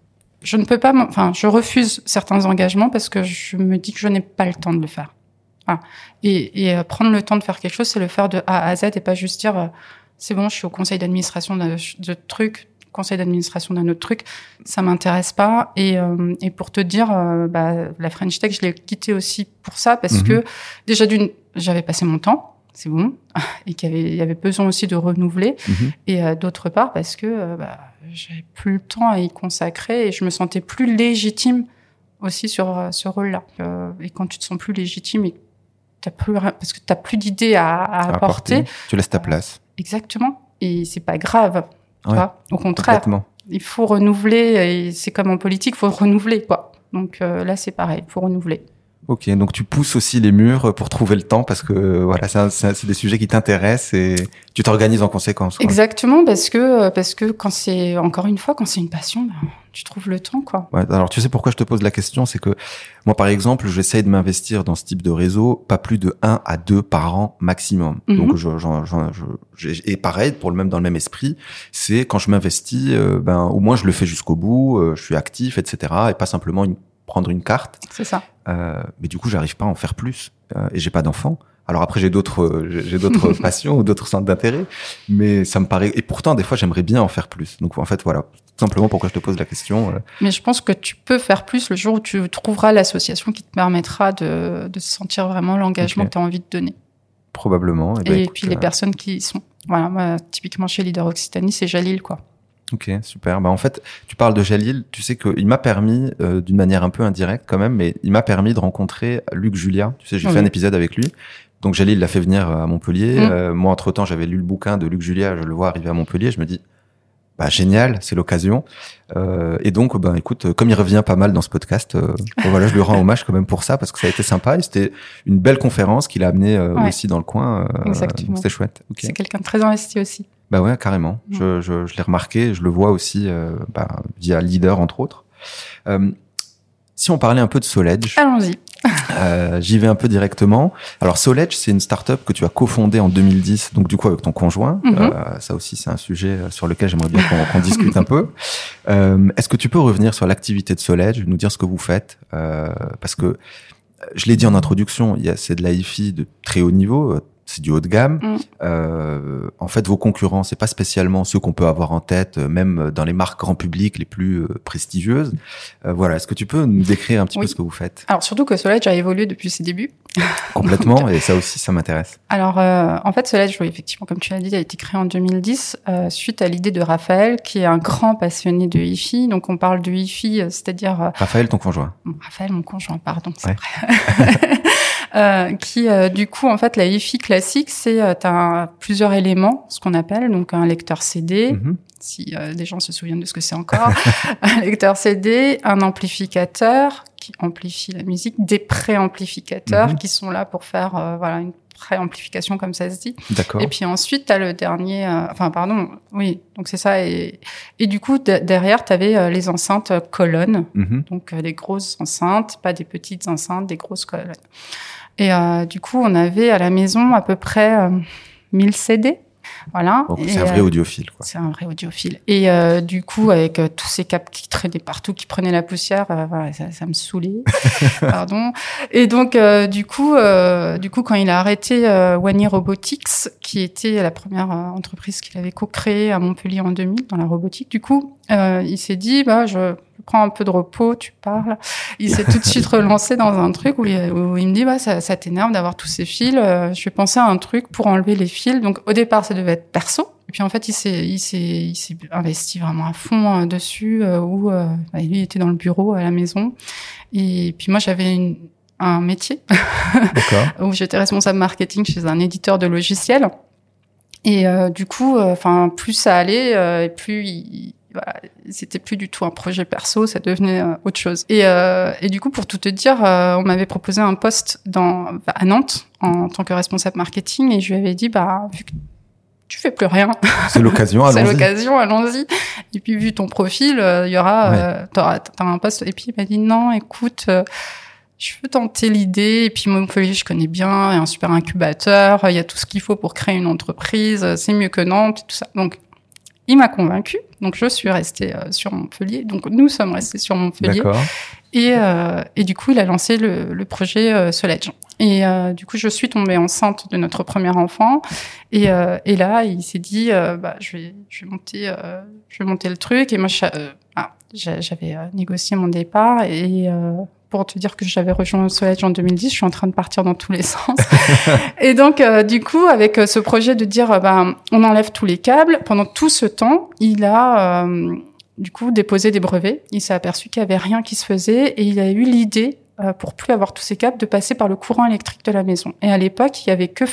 je ne peux pas, enfin, je refuse certains engagements parce que je me dis que je n'ai pas le temps de le faire. Voilà. Et, et euh, prendre le temps de faire quelque chose, c'est le faire de A à Z et pas juste dire euh, c'est bon, je suis au conseil d'administration de, de trucs, conseil d'administration d'un autre truc, ça m'intéresse pas. Et, euh, et pour te dire, euh, bah, la French Tech, je l'ai quittée aussi pour ça parce mm-hmm. que déjà d'une, j'avais passé mon temps, c'est bon, et qu'il y avait, il y avait besoin aussi de renouveler. Mm-hmm. Et euh, d'autre part parce que euh, bah, j'avais plus le temps à y consacrer et je me sentais plus légitime aussi sur euh, ce rôle-là. Euh, et quand tu te sens plus légitime et t'as plus, parce que t'as plus d'idées à, à, à apporter, apporter. Tu laisses ta place. Euh, exactement. Et c'est pas grave. Tu ouais, vois, au contraire. Il faut renouveler. Et c'est comme en politique, il faut renouveler, quoi. Donc euh, là, c'est pareil. Il faut renouveler. Ok, donc tu pousses aussi les murs pour trouver le temps parce que voilà, c'est, c'est, c'est des sujets qui t'intéressent et tu t'organises en conséquence. Quoi. Exactement, parce que parce que quand c'est encore une fois quand c'est une passion, ben, tu trouves le temps quoi. Ouais, alors tu sais pourquoi je te pose la question, c'est que moi par exemple, j'essaye de m'investir dans ce type de réseau, pas plus de un à deux par an maximum. Mm-hmm. Donc je, je, je, je et pareil pour le même dans le même esprit, c'est quand je m'investis, euh, ben au moins je le fais jusqu'au bout, euh, je suis actif, et cetera. Et pas simplement une, prendre une carte. C'est ça. Euh, mais du coup, j'arrive pas à en faire plus euh, et j'ai pas d'enfants. Alors après, j'ai d'autres, euh, j'ai d'autres passions ou d'autres centres d'intérêt, mais ça me paraît. Et pourtant, des fois, j'aimerais bien en faire plus. Donc en fait, voilà, tout simplement pourquoi je te pose la question. Euh... Mais je pense que tu peux faire plus le jour où tu trouveras l'association qui te permettra de, de sentir vraiment l'engagement okay. que tu as envie de donner. Probablement. Et, ben, et écoute, puis les euh... personnes qui y sont. Voilà, moi, typiquement chez Leader Occitanie, c'est Jalil, quoi. Ok, super. Bah en fait, tu parles de Jalil. Tu sais qu'il m'a permis, euh, d'une manière un peu indirecte quand même, mais il m'a permis de rencontrer Luc Julia. Tu sais, j'ai oui. fait un épisode avec lui. Donc Jalil l'a fait venir à Montpellier. Mmh. Euh, moi, entre temps, j'avais lu le bouquin de Luc Julia. Je le vois arriver à Montpellier. Je me dis, bah génial, c'est l'occasion. Euh, et donc, ben écoute, comme il revient pas mal dans ce podcast, euh, bon, voilà, je lui rends hommage quand même pour ça parce que ça a été sympa et c'était une belle conférence qu'il a amenée euh, ouais. aussi dans le coin. Euh, Exactement. C'était chouette. Okay. C'est quelqu'un de très investi aussi. Bah ouais, carrément. Mmh. Je, je, je l'ai remarqué, je le vois aussi euh, bah, via Leader entre autres. Euh, si on parlait un peu de Soledge, allons-y. euh, j'y vais un peu directement. Alors Soledge, c'est une start-up que tu as cofondée en deux mille dix, donc du coup avec ton conjoint. Mmh. Euh, ça aussi, c'est un sujet sur lequel j'aimerais bien qu'on, qu'on discute un peu. Euh, est-ce que tu peux revenir sur l'activité de Soledge, nous dire ce que vous faites, euh, parce que je l'ai dit en introduction, il y a c'est de la hi-fi de très haut niveau. C'est du haut de gamme. Mmh. Euh, en fait, vos concurrents, c'est pas spécialement ceux qu'on peut avoir en tête, même dans les marques grand public les plus euh, prestigieuses. Euh, voilà. Est-ce que tu peux nous décrire un petit oui. peu ce que vous faites ? Alors, surtout que Soledge a évolué depuis ses débuts. Complètement. Et ça aussi, ça m'intéresse. Alors, euh, en fait, Soledge, oui, effectivement, comme tu l'as dit, a été créé en deux mille dix euh, suite à l'idée de Raphaël, qui est un grand passionné de hi-fi. Donc, on parle de hi-fi, c'est-à-dire euh, Raphaël, ton conjoint. Raphaël, mon conjoint, pardon. C'est ouais. vrai. Euh, qui euh, du coup en fait la hi-fi classique c'est euh, t'as plusieurs éléments ce qu'on appelle donc un lecteur C D mm-hmm. si euh, des gens se souviennent de ce que c'est encore un lecteur C D, un amplificateur qui amplifie la musique, des préamplificateurs mm-hmm. qui sont là pour faire euh, voilà une préamplification comme ça se dit. D'accord. Et puis ensuite t'as le dernier euh, enfin pardon oui donc c'est ça et et du coup d- derrière t'avais euh, les enceintes colonnes mm-hmm. donc euh, des grosses enceintes pas des petites enceintes des grosses colonnes. Et euh, du coup, on avait à la maison à peu près euh, mille C D. Voilà. Donc, c'est et, un vrai audiophile, quoi. C'est un vrai audiophile. Et euh, du coup, avec euh, tous ces câbles qui traînaient partout, qui prenaient la poussière, euh, voilà, ça, ça me saoulait. Pardon. Et donc, euh, du coup, euh, du coup, quand il a arrêté euh, Wani Robotics, qui était la première euh, entreprise qu'il avait co-créée à Montpellier en deux mille dans la robotique, du coup, euh, il s'est dit, bah, je prends un peu de repos, tu parles. Il s'est tout de suite relancé dans un truc où il, où il me dit, bah, ça, ça t'énerve d'avoir tous ces fils. Euh, je vais penser à un truc pour enlever les fils. Donc, au départ, ça devait être perso. Et puis, en fait, il s'est, il s'est, il s'est investi vraiment à fond euh, dessus, euh, où, euh, bah, lui, il était dans le bureau à la maison. Et puis, moi, j'avais une, un métier. Où j'étais responsable marketing chez un éditeur de logiciels. Et, euh, du coup, enfin, euh, plus ça allait, euh, et plus il, Voilà, c'était plus du tout un projet perso, ça devenait euh, autre chose. Et, euh, et du coup, pour tout te dire, euh, on m'avait proposé un poste dans, à Nantes en tant que responsable marketing et je lui avais dit, bah, vu que tu fais plus rien. C'est l'occasion, allons-y. C'est l'occasion, allons-y. Et puis, vu ton profil, il euh, y aura, ouais. euh, t'auras, t'auras un poste. Et puis, il m'a dit, non, écoute, euh, je veux tenter l'idée. Et puis, Montpellier, je connais bien, il y a un super incubateur, il y a tout ce qu'il faut pour créer une entreprise, c'est mieux que Nantes, tout ça. Donc, il m'a convaincue, donc je suis restée euh, sur Montpellier. Donc nous sommes restés sur Montpellier. D'accord. Et euh, et du coup, il a lancé le, le projet euh, Soledge. Et euh, du coup, je suis tombée enceinte de notre premier enfant. Et euh, et là, il s'est dit, euh, bah je vais je vais monter euh, je vais monter le truc. Et moi, je, euh, ah, j'avais euh, négocié mon départ et euh, pour te dire que j'avais rejoint Soledge en deux mille dix, je suis en train de partir dans tous les sens. Et donc, euh, du coup, avec euh, ce projet de dire, euh, ben, on enlève tous les câbles, pendant tout ce temps, il a, euh, du coup, déposé des brevets. Il s'est aperçu qu'il y avait rien qui se faisait et il a eu l'idée, euh, pour plus avoir tous ces câbles, de passer par le courant électrique de la maison. Et à l'époque, il y avait que Free.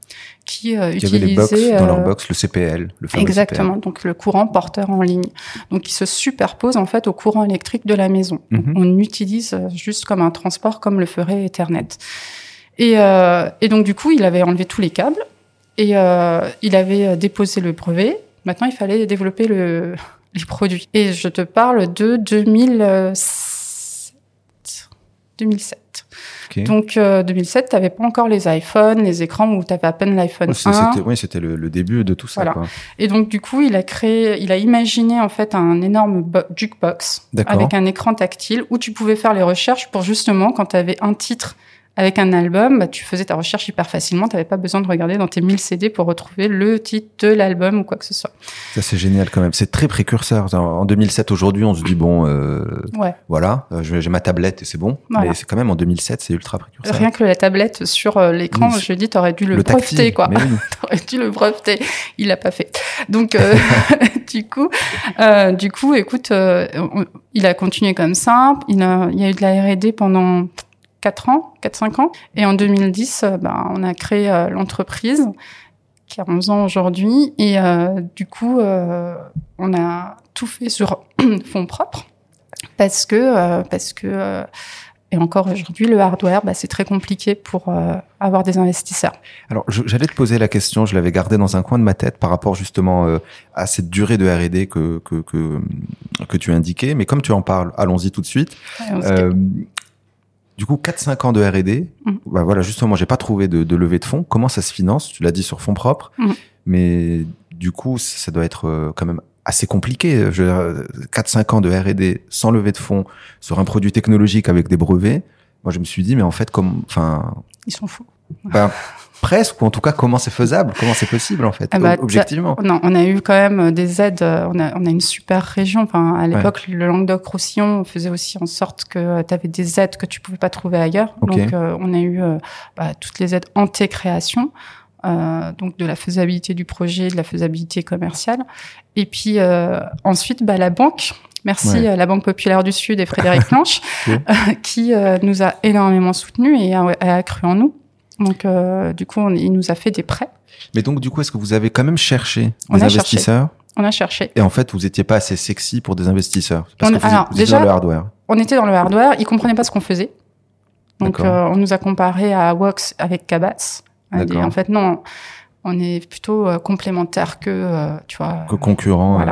qui euh, utilisaient... Il y avait les box euh, dans leur box, le C P L, le fameux exactement, C P L. Donc le courant porteur en ligne. Donc qui se superpose en fait au courant électrique de la maison. Mm-hmm. Donc, on utilise juste comme un transport, comme le ferait Ethernet. Et, euh, et donc du coup, il avait enlevé tous les câbles et euh, il avait déposé le brevet. Maintenant, il fallait développer le, les produits. Et je te parle de deux mille sept. deux mille sept. Okay. Donc, euh, deux mille sept, tu n'avais pas encore les iPhones, les écrans où tu avais à peine l'iPhone ouais, un. C'était, oui, c'était le, le début de tout ça. Voilà. Quoi. Et donc, du coup, il a créé, il a imaginé en fait un énorme bo- jukebox D'accord. avec un écran tactile où tu pouvais faire les recherches pour justement, quand tu avais un titre avec un album, bah, tu faisais ta recherche hyper facilement. Tu n'avais pas besoin de regarder dans tes mille C D pour retrouver le titre de l'album ou quoi que ce soit. Ça, c'est génial quand même. C'est très précurseur. En deux mille sept, aujourd'hui, on se dit, bon, euh, ouais. voilà, j'ai ma tablette et c'est bon. Voilà. Mais c'est quand même en deux mille sept, c'est ultra précurseur. Rien que la tablette sur euh, l'écran, oui. je dis, tu aurais dû le, le breveter, tactile, quoi. Oui. Tu aurais dû le breveter. Il l'a pas fait. Donc, euh, du coup, euh, du coup, écoute, euh, on, il a continué comme ça. Il a, il y a eu de la R et D pendant quatre ans, quatre cinq ans. Et en deux mille dix, euh, ben, on a créé euh, l'entreprise qui a onze ans aujourd'hui. Et euh, du coup, euh, on a tout fait sur fonds propres parce que, euh, parce que euh, et encore aujourd'hui, le hardware, bah, c'est très compliqué pour euh, avoir des investisseurs. Alors, je, j'allais te poser la question, je l'avais gardée dans un coin de ma tête par rapport justement euh, à cette durée de R et D que, que, que, que tu indiquais. Mais comme tu en parles, allons-y tout de suite. Ouais, euh, Du coup, quatre cinq ans de R et D, mmh. bah voilà, justement, j'ai pas trouvé de, de levée de fonds. Comment ça se finance? Tu l'as dit sur fonds propres, mmh. mais du coup, ça doit être quand même assez compliqué. Je, quatre cinq ans de R et D sans levée de fonds sur un produit technologique avec des brevets. Moi, je me suis dit, mais en fait, comme, enfin, ils sont fous. Ben, presque, ou en tout cas, comment c'est faisable, comment c'est possible, en fait, ah bah, objectivement. Non, on a eu quand même des aides. On a, on a une super région. Enfin, à l'époque, ouais. le Languedoc-Roussillon faisait aussi en sorte que tu avais des aides que tu pouvais pas trouver ailleurs. Okay. Donc, euh, on a eu euh, bah, toutes les aides anté-création, euh, donc de la faisabilité du projet, de la faisabilité commerciale. Et puis euh, ensuite, bah, la banque. Merci ouais. à la Banque Populaire du Sud et Frédéric Planche, okay. euh, qui euh, nous a énormément soutenus et a, a cru en nous. Donc, euh, du coup, on, il nous a fait des prêts. Mais donc, du coup, est-ce que vous avez quand même cherché on des investisseurs? Cherché. On a cherché. Et en fait, vous étiez pas assez sexy pour des investisseurs parce on, que vous, alors, vous déjà, étiez dans le hardware. On était dans le hardware. Ils comprenaient pas ce qu'on faisait. Donc, euh, on nous a comparé à Wox avec Cabas. On a dit, en fait, non, on est plutôt euh, complémentaires que, euh, tu vois. Que concurrents. Voilà. Euh,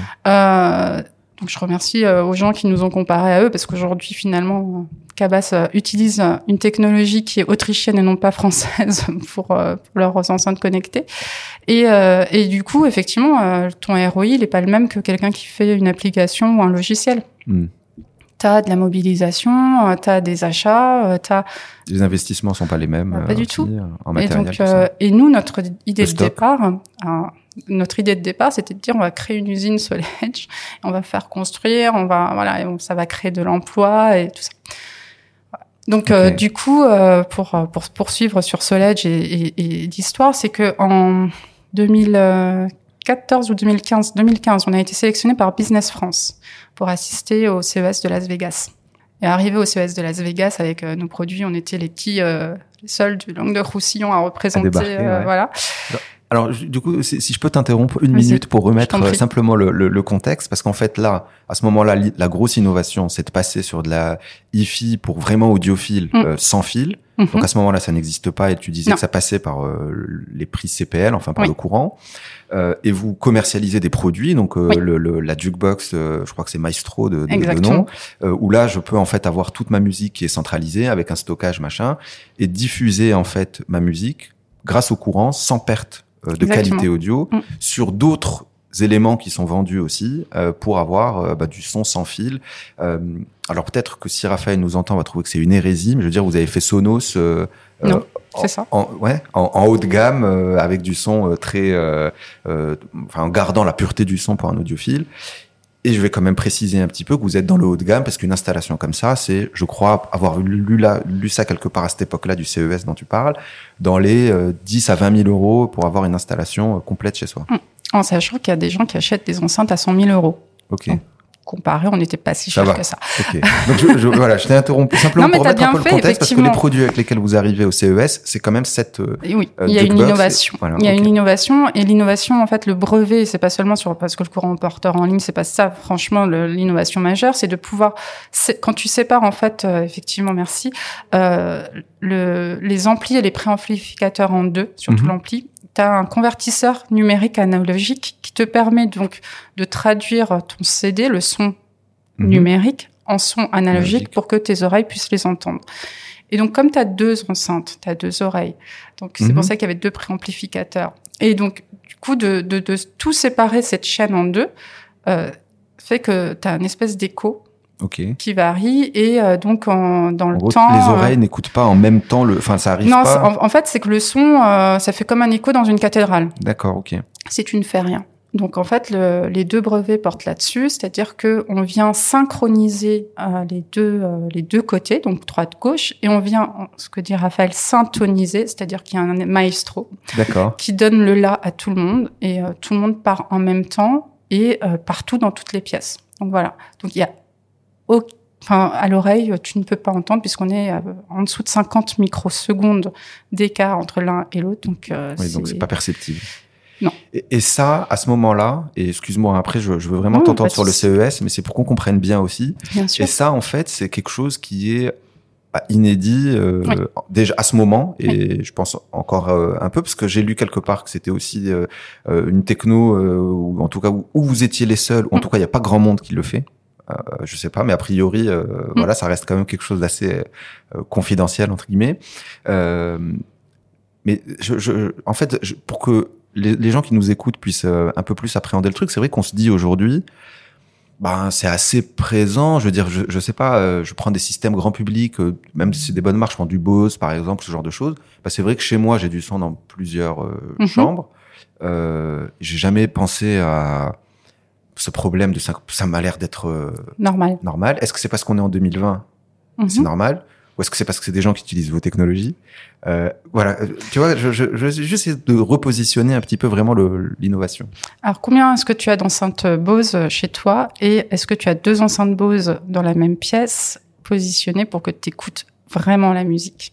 voilà ouais. euh, Donc, je remercie euh, aux gens qui nous ont comparés à eux parce qu'aujourd'hui, finalement, Cabas euh, utilise euh, une technologie qui est autrichienne et non pas française pour, euh, pour leurs enceintes connectées. Et, euh, et du coup, effectivement, euh, ton R O I, il est pas le même que quelqu'un qui fait une application ou un logiciel. Mm. T'as de la mobilisation, euh, t'as des achats, euh, t'as... Les investissements sont pas les mêmes. Euh, pas du aussi, tout. En matériel, et donc, euh, et nous, notre idée de stock. départ... Euh, Notre idée de départ, c'était de dire on va créer une usine SolarEdge, on va faire construire, on va voilà, ça va créer de l'emploi et tout ça. Voilà. Donc okay. euh, du coup, euh, pour pour poursuivre sur SolarEdge et, et, et l'histoire, c'est que en deux mille quatorze ou deux mille quinze, deux mille quinze, on a été sélectionné par Business France pour assister au C E S de Las Vegas. Et arrivé au C E S de Las Vegas avec euh, nos produits, on était les petits, euh, les seuls du Languedoc-Roussillon à représenter, à débarquer, euh, ouais. voilà. Alors, du coup, si je peux t'interrompre une minute pour remettre simplement le, le, le contexte, parce qu'en fait, là, à ce moment-là, la grosse innovation, c'est de passer sur de la hi-fi pour vraiment audiophile, mm. euh, sans fil. Mm-hmm. Donc, à ce moment-là, ça n'existe pas et tu disais non. que ça passait par euh, les prises C P L, enfin, par oui. le courant. Euh, et vous commercialisez des produits, donc euh, oui. le, le, la jukebox, euh, je crois que c'est Maestro de, de, de nom, euh, où là, je peux en fait avoir toute ma musique qui est centralisée avec un stockage, machin, et diffuser en fait ma musique grâce au courant, sans perte de Exactement. Qualité audio, mmh. sur d'autres éléments qui sont vendus aussi, euh, pour avoir euh, bah, du son sans fil. Euh, alors peut-être que si Raphaël nous entend, on va trouver que c'est une hérésie, mais je veux dire, vous avez fait Sonos euh, non, euh, c'est ça. En, ouais, en, en haut de gamme, euh, avec du son euh, très... Euh, euh, enfin, en gardant la pureté du son pour un audiophile. Et je vais quand même préciser un petit peu que vous êtes dans le haut de gamme, parce qu'une installation comme ça, c'est, je crois, avoir lu, la, lu ça quelque part à cette époque-là du C E S dont tu parles, dans les euh, dix à vingt mille euros pour avoir une installation euh, complète chez soi. En sachant qu'il y a des gens qui achètent des enceintes à cent mille euros. Ok. Donc, comparé, on n'était pas si ça cher va. que ça. Ok. Donc je, je, voilà, je t'ai interrompu simplement non, pour remettre un peu fait, le contexte parce que les produits avec lesquels vous arrivez au C E S, c'est quand même cette. Euh, oui, il y a une innovation. Voilà, il y a okay. une innovation et l'innovation, en fait, le brevet, c'est pas seulement sur parce que le courant porteur en ligne, c'est pas ça. Franchement, le, l'innovation majeure, c'est de pouvoir, c'est, quand tu sépares en fait, euh, effectivement, merci, euh, le, les amplis et les préamplificateurs en deux, surtout mm-hmm. l'ampli. Tu as un convertisseur numérique analogique qui te permet donc de traduire ton C D, le son mmh. numérique, en son analogique Magique. Pour que tes oreilles puissent les entendre. Et donc, comme tu as deux enceintes, tu as deux oreilles, donc c'est mmh. pour ça qu'il y avait deux préamplificateurs. Et donc, du coup, de, de, de tout séparer cette chaîne en deux euh, fait que tu as une espèce d'écho Okay. qui varie et euh, donc en, dans en le gros, temps les oreilles euh... n'écoutent pas en même temps le enfin ça arrive non, pas en, en fait c'est que le son euh, ça fait comme un écho dans une cathédrale. D'accord, OK. Si tu ne fais rien. Donc en fait le, les deux brevets portent là-dessus, c'est-à-dire que on vient synchroniser euh, les deux euh, les deux côtés, donc droite gauche, et on vient ce que dit Raphaël syntoniser, c'est-à-dire qu'il y a un maestro D'accord. qui donne le la à tout le monde et euh, tout le monde part en même temps et euh, partout dans toutes les pièces. Donc voilà. Donc il y a Au, enfin, à l'oreille, tu ne peux pas entendre puisqu'on est euh, en dessous de cinquante microsecondes d'écart entre l'un et l'autre. Donc, euh, oui, c'est... donc c'est pas perceptible. Non. Et, et ça, à ce moment-là, et excuse-moi, après, je, je veux vraiment non, t'entendre sur le C E S, mais c'est pour qu'on comprenne bien aussi. Bien sûr. Et ça, en fait, c'est quelque chose qui est bah, inédit euh, oui. déjà à ce moment, et oui. je pense encore euh, un peu, parce que j'ai lu quelque part que c'était aussi euh, une techno, euh, ou en tout cas où, où vous étiez les seuls, ou en mm. tout cas, il n'y a pas grand monde qui le fait. Euh, je sais pas, mais a priori, euh, mm. voilà, ça reste quand même quelque chose d'assez euh, confidentiel entre guillemets. Euh, mais je, je, en fait, je, pour que les, les gens qui nous écoutent puissent euh, un peu plus appréhender le truc, c'est vrai qu'on se dit aujourd'hui, ben c'est assez présent. Je veux dire, je, je sais pas, euh, je prends des systèmes grand public, euh, même si c'est des bonnes marques, je prends du Bose par exemple, ce genre de choses. Ben, c'est vrai que chez moi, j'ai du son dans plusieurs euh, mm-hmm. chambres. Euh, j'ai jamais pensé à ce problème de ça, ça m'a l'air d'être euh, normal. Normal. Est-ce que c'est parce qu'on est en deux mille vingt, mm-hmm. c'est normal, ou est-ce que c'est parce que c'est des gens qui utilisent vos technologies? euh, Voilà, tu vois, je, je, je j'essaie de repositionner un petit peu vraiment le, l'innovation. Alors, combien est-ce que tu as d'enceintes Bose chez toi, et est-ce que tu as deux enceintes Bose dans la même pièce positionnées pour que tu écoutes vraiment la musique?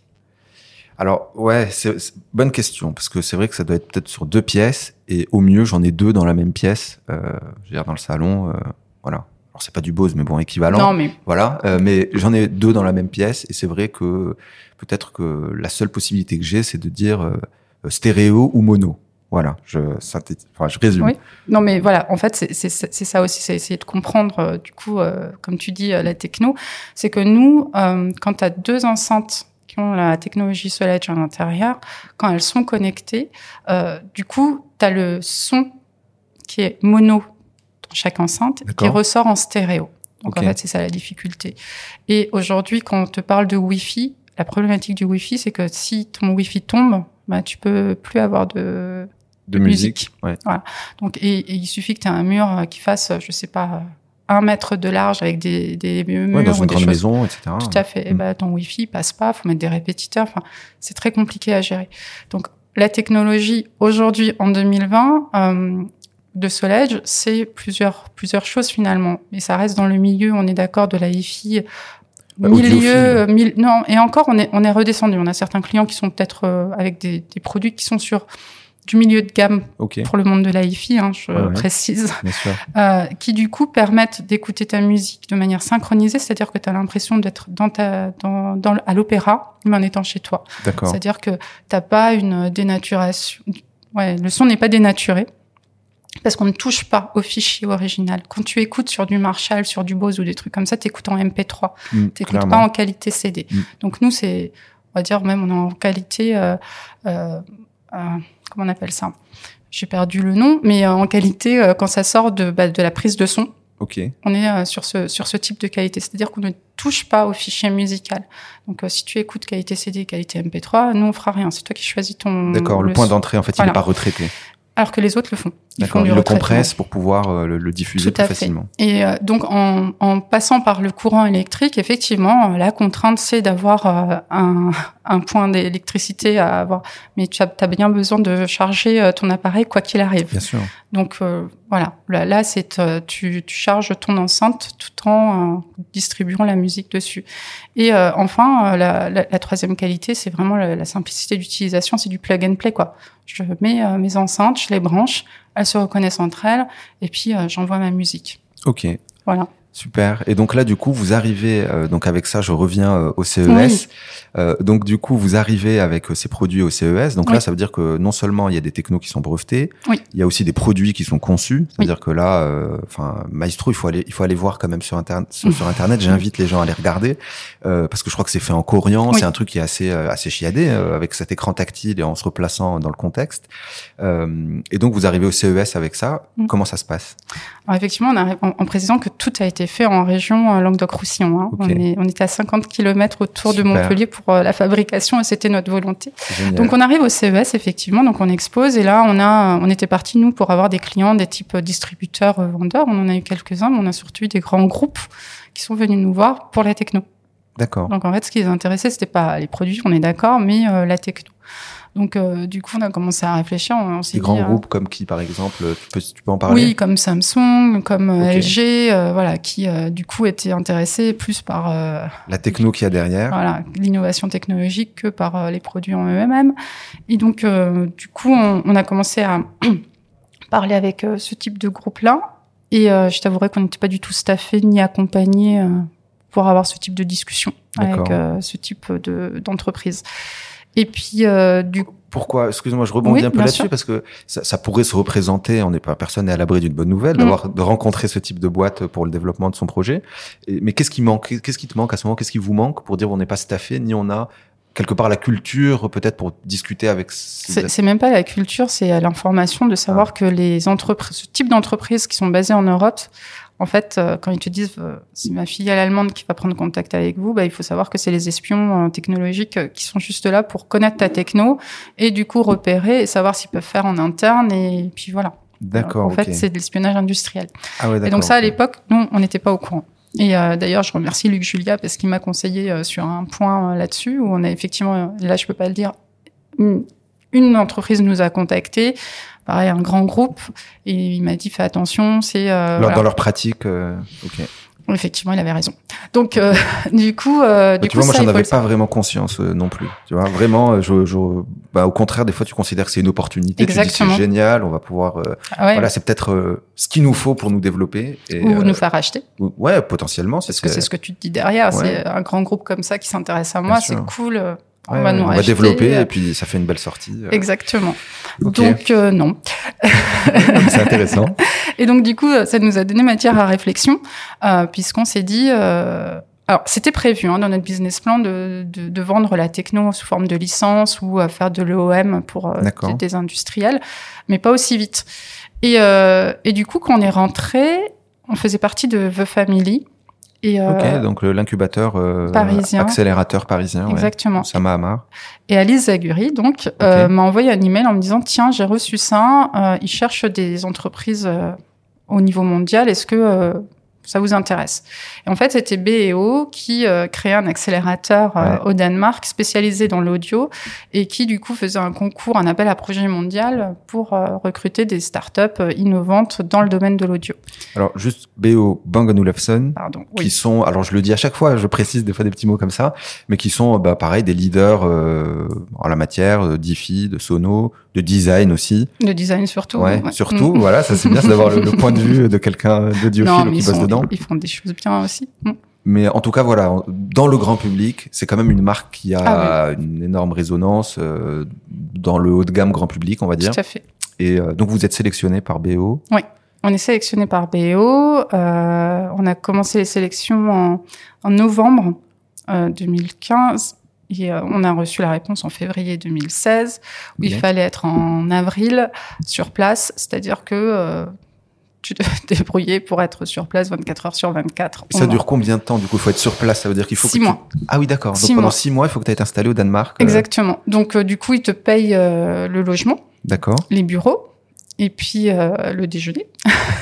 Alors ouais, c'est, c'est bonne question parce que c'est vrai que ça doit être peut-être sur deux pièces et au mieux j'en ai deux dans la même pièce, euh, je veux dire dans le salon, euh, voilà. Alors c'est pas du Bose mais bon équivalent. Non mais voilà, euh, mais j'en ai deux dans la même pièce et c'est vrai que peut-être que la seule possibilité que j'ai c'est de dire euh, stéréo ou mono. Voilà, je synthétise, enfin je résume. Oui. Non mais voilà, en fait c'est c'est c'est ça aussi, c'est essayer de comprendre euh, du coup euh, comme tu dis euh, la techno, c'est que nous euh, quand tu as deux enceintes qui ont la technologie Solage à l'intérieur, quand elles sont connectées, euh, du coup, tu as le son qui est mono dans chaque enceinte, D'accord. qui ressort en stéréo. Donc, okay. en fait, c'est ça la difficulté. Et aujourd'hui, quand on te parle de Wi-Fi, la problématique du Wi-Fi, c'est que si ton Wi-Fi tombe, bah, tu peux plus avoir de, de musique. musique. Ouais. Voilà. Donc, et, et il suffit que tu aies un mur qui fasse, je sais pas, un mètre de large avec des, des murs ouais, dans une ou des grande choses. maison, et cetera. Tout à fait. Mm. Et bah, ton Wi-Fi passe pas, faut mettre des répétiteurs. Enfin, c'est très compliqué à gérer. Donc, la technologie aujourd'hui en deux mille vingt euh, de Solage, c'est plusieurs plusieurs choses finalement. Mais ça reste dans le milieu. On est d'accord de la hi-fi. Bah, milieu, mille, non. Et encore, on est on est redescendu. On a certains clients qui sont peut-être euh, avec des, des produits qui sont sur du milieu de gamme okay. pour le monde de la hi-fi, hein, je ouais, précise, bien sûr. Euh, qui du coup permettent d'écouter ta musique de manière synchronisée, c'est-à-dire que tu as l'impression d'être dans ta, dans, dans, à l'opéra, mais en étant chez toi. D'accord. C'est-à-dire que t'as pas une dénaturation. Ouais, le son n'est pas dénaturé parce qu'on ne touche pas au fichier original. Quand tu écoutes sur du Marshall, sur du Bose ou des trucs comme ça, t'écoutes en M P trois, mmh, t'écoutes pas en qualité C D. Mmh. Donc nous, c'est, on va dire même, on est en qualité. Euh, euh, euh, comment on appelle ça? J'ai perdu le nom, mais euh, en qualité, euh, quand ça sort de, bah, de la prise de son, okay. on est euh, sur ce sur ce type de qualité. C'est-à-dire qu'on ne touche pas au fichier musical. Donc, euh, si tu écoutes qualité C D, qualité M P trois, nous, on fera rien. C'est toi qui choisis ton... D'accord, le, le point d'entrée, en fait, voilà. Il n'est pas retraité. Alors que les autres le font. Ils D'accord, font du ils le compressent pour pouvoir euh, le, le diffuser Tout plus facilement. Fait. Et euh, donc, en, en passant par le courant électrique, effectivement, la contrainte, c'est d'avoir euh, un, un point d'électricité à avoir. Mais tu as, as bien besoin de charger euh, ton appareil quoi qu'il arrive. Bien sûr. Donc, euh, Voilà. Là, là c'est euh, tu, tu charges ton enceinte tout en euh, distribuant la musique dessus. Et euh, enfin, euh, la, la, la troisième qualité, c'est vraiment la, la simplicité d'utilisation. C'est du plug and play, quoi. Je mets euh, mes enceintes, je les branche, elles se reconnaissent entre elles, et puis euh, j'envoie ma musique. Ok. Voilà. Super. Et donc là, du coup, vous arrivez, euh, donc avec ça, je reviens euh, au C E S. Oui. Euh, donc du coup, vous arrivez avec euh, ces produits au C E S. Donc oui. Là, ça veut dire que non seulement il y a des technos qui sont brevetés, oui. il y a aussi des produits qui sont conçus. C'est-à-dire oui. que là, enfin, euh, Maestro, il faut aller, il faut aller voir quand même sur internet. Sur, sur internet, j'invite les gens à les regarder euh, parce que je crois que c'est fait en Corian. Oui. C'est un truc qui est assez, euh, assez chiadé euh, avec cet écran tactile et en se replaçant dans le contexte. Euh, et donc, vous arrivez au C E S avec ça. Oui. Comment ça se passe? Alors effectivement, on arrive en, en précisant que tout a été fait en région euh, Languedoc-Roussillon. Hein. Okay. On, est, on était à cinquante kilomètres autour Super. de Montpellier pour euh, la fabrication et c'était notre volonté. Génial. Donc on arrive au C E S effectivement, donc on expose et là on a, on était partis nous pour avoir des clients, des types distributeurs, euh, vendeurs. On en a eu quelques-uns, mais on a surtout eu des grands groupes qui sont venus nous voir pour la techno. D'accord. Donc en fait, ce qui les intéressait, c'était pas les produits, on est d'accord, mais euh, la techno. Donc, euh, du coup, on a commencé à réfléchir. On, on s'est des dit, grands euh, groupes comme qui, par exemple, tu peux, tu peux en parler? Oui, comme Samsung, comme okay. L G, euh, voilà, qui euh, du coup étaient intéressés plus par euh, la techno qu'il y a derrière. Voilà, l'innovation technologique que par euh, les produits en eux-mêmes. Et donc, euh, du coup, on, on a commencé à parler avec euh, ce type de groupe-là. Et euh, je t'avouerai qu'on n'était pas du tout staffé ni accompagné euh, pour avoir ce type de discussion D'accord. avec euh, ce type de d'entreprise. Et puis, euh, du coup... Pourquoi? Excuse-moi, je rebondis oui, un peu là-dessus sûr. Parce que ça, ça pourrait se représenter, on n'est pas, personne n'est à l'abri d'une bonne nouvelle, mmh. d'avoir, de rencontrer ce type de boîte pour le développement de son projet. Et, mais qu'est-ce qui manque? Qu'est-ce qui te manque à ce moment? Qu'est-ce qui vous manque pour dire on n'est pas staffé, ni on a quelque part la culture, peut-être pour discuter avec... Ces... C'est, c'est même pas la culture, c'est l'information de savoir ah. que les entreprises, ce type d'entreprises qui sont basées en Europe, en fait, euh, quand ils te disent euh, c'est ma filiale allemande qui va prendre contact avec vous, bah il faut savoir que c'est les espions euh, technologiques euh, qui sont juste là pour connaître ta techno et du coup repérer et savoir s'ils peuvent faire en interne et puis voilà. D'accord. En okay. fait, c'est de l'espionnage industriel. Ah ouais, d'accord. Et donc ça, à okay. l'époque, nous, on n'était pas au courant. Et euh, d'ailleurs, je remercie Luc Julia parce qu'il m'a conseillé euh, sur un point euh, là-dessus où on a effectivement, là, je peux pas le dire, une, une entreprise nous a contactés. Pareil, un grand groupe, et il m'a dit fais attention, c'est euh, dans, voilà. dans leur pratique. Euh, ok. Effectivement, il avait raison. Donc, euh, du coup, euh, du tu coup, vois, moi, ça, j'en avais pas vraiment conscience euh, non plus. Tu vois, vraiment, je, je, bah, au contraire, des fois, tu considères que c'est une opportunité. Exactement. Tu dis c'est génial, on va pouvoir. Euh, ah ouais, voilà, ouais. C'est peut-être euh, ce qu'il nous faut pour nous développer. Et, ou euh, nous faire acheter. Ouais, potentiellement. Parce que c'est ce que tu te dis derrière. Ouais. C'est un grand groupe comme ça qui s'intéresse à moi, c'est cool. Ouais, on va nous on racheter, va développer et puis ça fait une belle sortie. Exactement. Okay. Donc euh, non. C'est intéressant. Et donc du coup, ça nous a donné matière à réflexion euh, puisqu'on s'est dit. Euh... Alors c'était prévu hein, dans notre business plan de, de, de vendre la techno sous forme de licence ou à faire de l'E O M pour euh, des, des industriels, mais pas aussi vite. Et, euh, et du coup, quand on est rentré, on faisait partie de The Family. Et euh, ok, donc l'incubateur euh, parisien, accélérateur parisien, exactement. Ouais, Sama Amar. Et Alice Zaguri, donc, okay. euh, m'a envoyé un email en me disant tiens, j'ai reçu ça, euh, ils cherchent des entreprises euh, au niveau mondial, est-ce que euh, ça vous intéresse? Et en fait, c'était B et O qui euh, créait un accélérateur euh, ouais. au Danemark spécialisé dans l'audio et qui du coup faisait un concours, un appel à projet mondial pour euh, recruter des startups euh, innovantes dans le domaine de l'audio. Alors juste B O, Bang and Olufsen, Pardon, qui oui. sont, alors je le dis à chaque fois, je précise des fois des petits mots comme ça, mais qui sont bah pareil des leaders euh, en la matière, de d'I-Fi, de sono, de design aussi. De design surtout. Ouais, ouais. surtout. Mmh. Voilà, ça c'est bien, c'est d'avoir le, le point de vue de quelqu'un d'audiophile qui bosse dedans. Ils font des choses bien aussi. Mmh. Mais en tout cas, voilà, dans le grand public, c'est quand même une marque qui a ah oui. une énorme résonance euh, dans le haut de gamme grand public, on va dire. Tout à fait. Et euh, donc, vous êtes sélectionné par B O. Oui, on est sélectionné par B O. Euh, on a commencé les sélections en, en novembre euh, deux mille quinze. Et euh, on a reçu la réponse en février deux mille seize, où Bien. il fallait être en avril sur place, c'est-à-dire que euh, tu te débrouillais pour être sur place vingt-quatre heures sur vingt-quatre. Ça dure combien de temps, du coup? Il faut être sur place, ça veut dire qu'il faut six que mois. Tu... Ah oui, d'accord. Donc six pendant mois. six mois, il faut que tu aies été installé au Danemark. Exactement. Euh... Donc, euh, du coup, ils te payent euh, le logement. D'accord. Les bureaux. Et puis, euh, le déjeuner.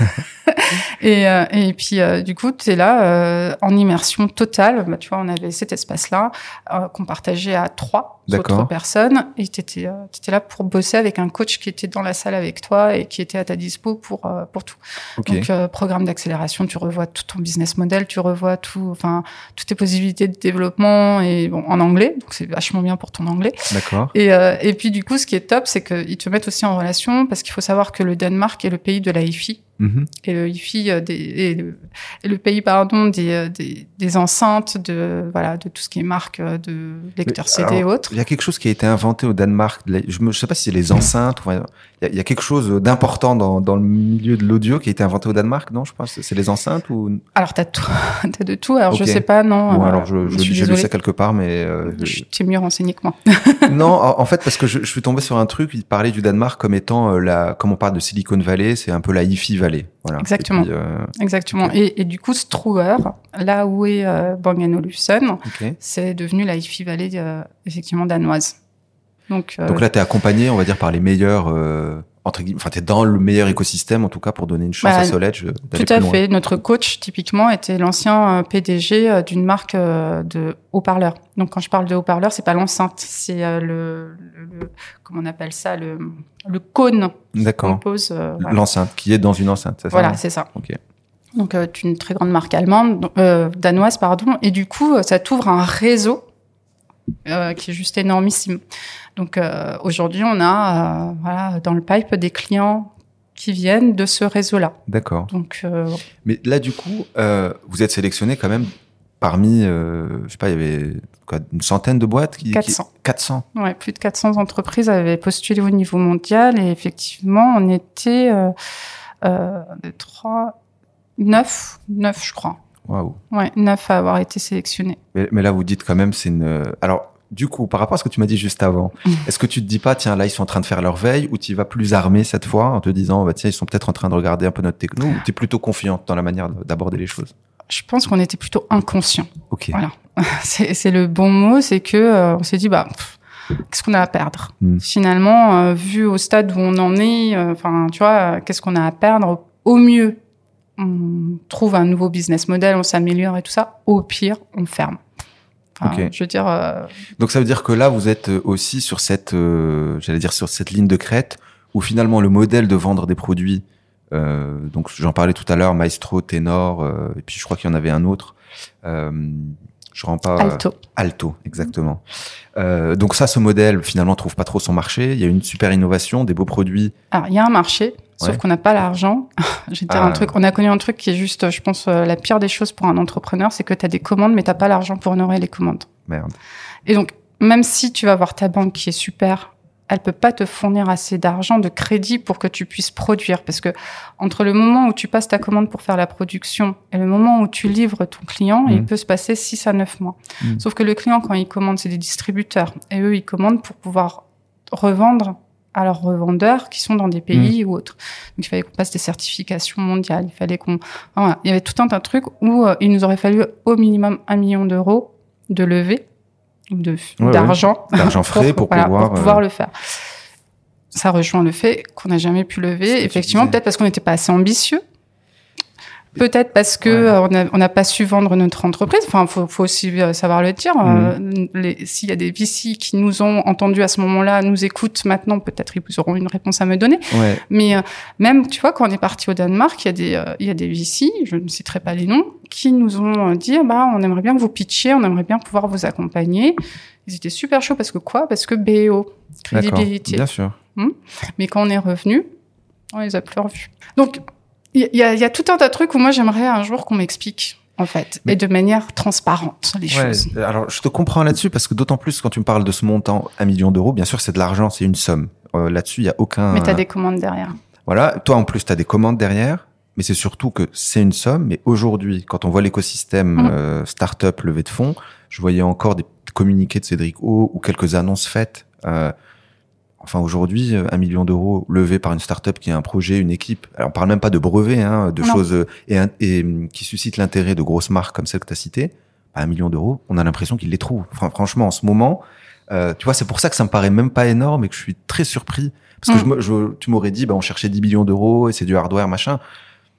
et, euh, et puis, euh, du coup, tu es là euh, en immersion totale. Bah, tu vois, on avait cet espace-là euh, qu'on partageait à trois D'accord. autres personnes. Et tu étais, euh, t'étais là pour bosser avec un coach qui était dans la salle avec toi et qui était à ta dispo pour, euh, pour tout. Okay. Donc, euh, programme d'accélération, tu revois tout ton business model, tu revois tout, enfin, toutes tes possibilités de développement et bon, en anglais. Donc, c'est vachement bien pour ton anglais. D'accord. Et, euh, et puis, du coup, ce qui est top, c'est qu'ils te mettent aussi en relation parce qu'il faut savoir que le Danemark est le pays de la hi-fi. Mm-hmm. Et le hi-fi euh, des, et le, et le pays pardon des, euh, des des enceintes de voilà de tout ce qui est marque euh, de lecteurs C D et autres. Il y a quelque chose qui a été inventé au Danemark. Je ne sais pas si c'est les enceintes. Il y a, il y a quelque chose d'important dans dans le milieu de l'audio qui a été inventé au Danemark. Non, je pense c'est les enceintes ou. Alors t'as tout, t'as de tout. Alors okay. je sais pas non. Bon, euh, alors je je, je, je lu ça quelque part, mais euh, je... tu es mieux renseigné que moi. Non, en fait parce que je, je suis tombé sur un truc. Il parlait du Danemark comme étant euh, la, comme on parle de Silicon Valley, c'est un peu la hi-fi Valley. Voilà. Exactement. Puis, euh... Exactement. Okay. Et, et du coup, Struer, là où est euh, Bang and Olufsen, okay. c'est devenu la hi-fi Valley euh, effectivement danoise. Donc, euh... Donc là, t'es accompagné, on va dire, par les meilleurs. Euh... Entre guillemets, enfin, t'es dans le meilleur écosystème, en tout cas, pour donner une chance bah, à Soledge d'aller tout à fait. Notre coach, typiquement, était l'ancien P D G d'une marque de haut-parleurs. Donc, quand je parle de haut-parleurs, c'est pas l'enceinte, c'est le, le, le, comment on appelle ça, le, le cône. D'accord. Pose, euh, voilà. L'enceinte, qui est dans une enceinte, c'est ça? Voilà, c'est ça. Ok. Donc, euh, une très grande marque allemande, euh, danoise, pardon. Et du coup, ça t'ouvre un réseau euh, qui est juste énormissime. Donc euh, aujourd'hui, on a euh, voilà dans le pipe des clients qui viennent de ce réseau-là. D'accord. Donc, euh... mais là, du coup, euh, vous êtes sélectionné quand même parmi, euh, je sais pas, il y avait quoi, une centaine de boîtes qui. quatre cents. Qui... quatre cents. Ouais, plus de quatre cents entreprises avaient postulé au niveau mondial et effectivement, on était euh, euh, trois, neuf, neuf, je crois. Waouh. Ouais, neuf à avoir été sélectionnés. Mais, mais là, vous dites quand même, c'est une. Alors. Du coup, par rapport à ce que tu m'as dit juste avant, mmh. est-ce que tu te dis pas, tiens, là, ils sont en train de faire leur veille, ou tu y vas plus armé cette fois, en te disant, bah, tiens, ils sont peut-être en train de regarder un peu notre techno, ou tu es plutôt confiante dans la manière d'aborder les choses? Je pense qu'on était plutôt inconscient. Ok. Voilà. C'est, c'est le bon mot, c'est que euh, on s'est dit, bah, pff, qu'est-ce qu'on a à perdre? mmh. Finalement, euh, vu au stade où on en est, enfin, euh, tu vois, euh, qu'est-ce qu'on a à perdre? Au mieux, on trouve un nouveau business model, on s'améliore et tout ça. Au pire, on ferme. Enfin, okay. Je veux dire. Euh... Donc ça veut dire que là, vous êtes aussi sur cette, euh, j'allais dire sur cette ligne de crête où finalement le modèle de vendre des produits, euh, donc j'en parlais tout à l'heure, Maestro, Ténor, euh, et puis je crois qu'il y en avait un autre. Euh, je rends pas. Alto. Euh, Alto, exactement. Mmh. Euh, donc ça, ce modèle finalement trouve pas trop son marché. Il y a une super innovation, des beaux produits. Alors il y a un marché. Sauf ouais. qu'on n'a pas l'argent. Je vais te dire ah. un truc. On a connu un truc qui est juste, je pense, euh, la pire des choses pour un entrepreneur, c'est que tu as des commandes, mais t'as pas l'argent pour honorer les commandes. Merde. Et donc, même si tu vas voir ta banque qui est super, elle peut pas te fournir assez d'argent, de crédit pour que tu puisses produire. Parce que entre le moment où tu passes ta commande pour faire la production et le moment où tu livres ton client, mmh. il peut se passer six à neuf mois. Mmh. Sauf que le client, quand il commande, c'est des distributeurs. Et eux, ils commandent pour pouvoir revendre à leurs revendeurs qui sont dans des pays mmh. ou autres. Donc, il fallait qu'on passe des certifications mondiales. Il fallait qu'on... Enfin, voilà. Il y avait tout un tas de trucs où euh, il nous aurait fallu au minimum un million d'euros de levée, de, ouais, d'argent. Ouais. D'argent frais pour, pour, voilà, pouvoir, pour pouvoir euh... le faire. Ça rejoint le fait qu'on n'a jamais pu lever. Effectivement, peut-être parce qu'on n'était pas assez ambitieux. Peut-être parce que ouais. on a on n'a pas su vendre notre entreprise. Enfin, faut faut aussi savoir le dire. Mmh. Euh, les, s'il y a des V C qui nous ont entendus à ce moment-là, nous écoutent maintenant, peut-être ils auront une réponse à me donner. Ouais. Mais euh, même, tu vois, quand on est parti au Danemark, il y a des euh, il y a des V C, je ne citerai pas les noms, qui nous ont dit bah on aimerait bien que vous pitchiez, on aimerait bien pouvoir vous accompagner. Ils étaient super chauds parce que quoi? Parce que B O, crédibilité. Bien sûr. Mmh. Mais quand on est revenu, on les a plus revus. Donc Il y a, il y a tout un tas de trucs où moi j'aimerais un jour qu'on m'explique, en fait, mais, et de manière transparente, les ouais, choses. Alors, je te comprends là-dessus parce que d'autant plus quand tu me parles de ce montant, un million d'euros, bien sûr, c'est de l'argent, c'est une somme. Euh, là-dessus, il y a aucun. Mais t'as des commandes derrière. Voilà. Toi, en plus, t'as des commandes derrière, mais c'est surtout que c'est une somme. Mais aujourd'hui, quand on voit l'écosystème mmh. euh, start-up levée de fonds, je voyais encore des communiqués de Cédric O ou quelques annonces faites. Euh, Enfin, aujourd'hui, un million d'euros levé par une start-up qui a un projet, une équipe. Alors, on parle même pas de brevets, hein, de non. choses et, et qui suscitent l'intérêt de grosses marques comme celle que tu as citée. Bah, un million d'euros, on a l'impression qu'ils les trouvent. Enfin, franchement, en ce moment, euh, tu vois, c'est pour ça que ça me paraît même pas énorme et que je suis très surpris. Parce que mmh. je, je, tu m'aurais dit, bah, on cherchait dix millions d'euros et c'est du hardware, machin.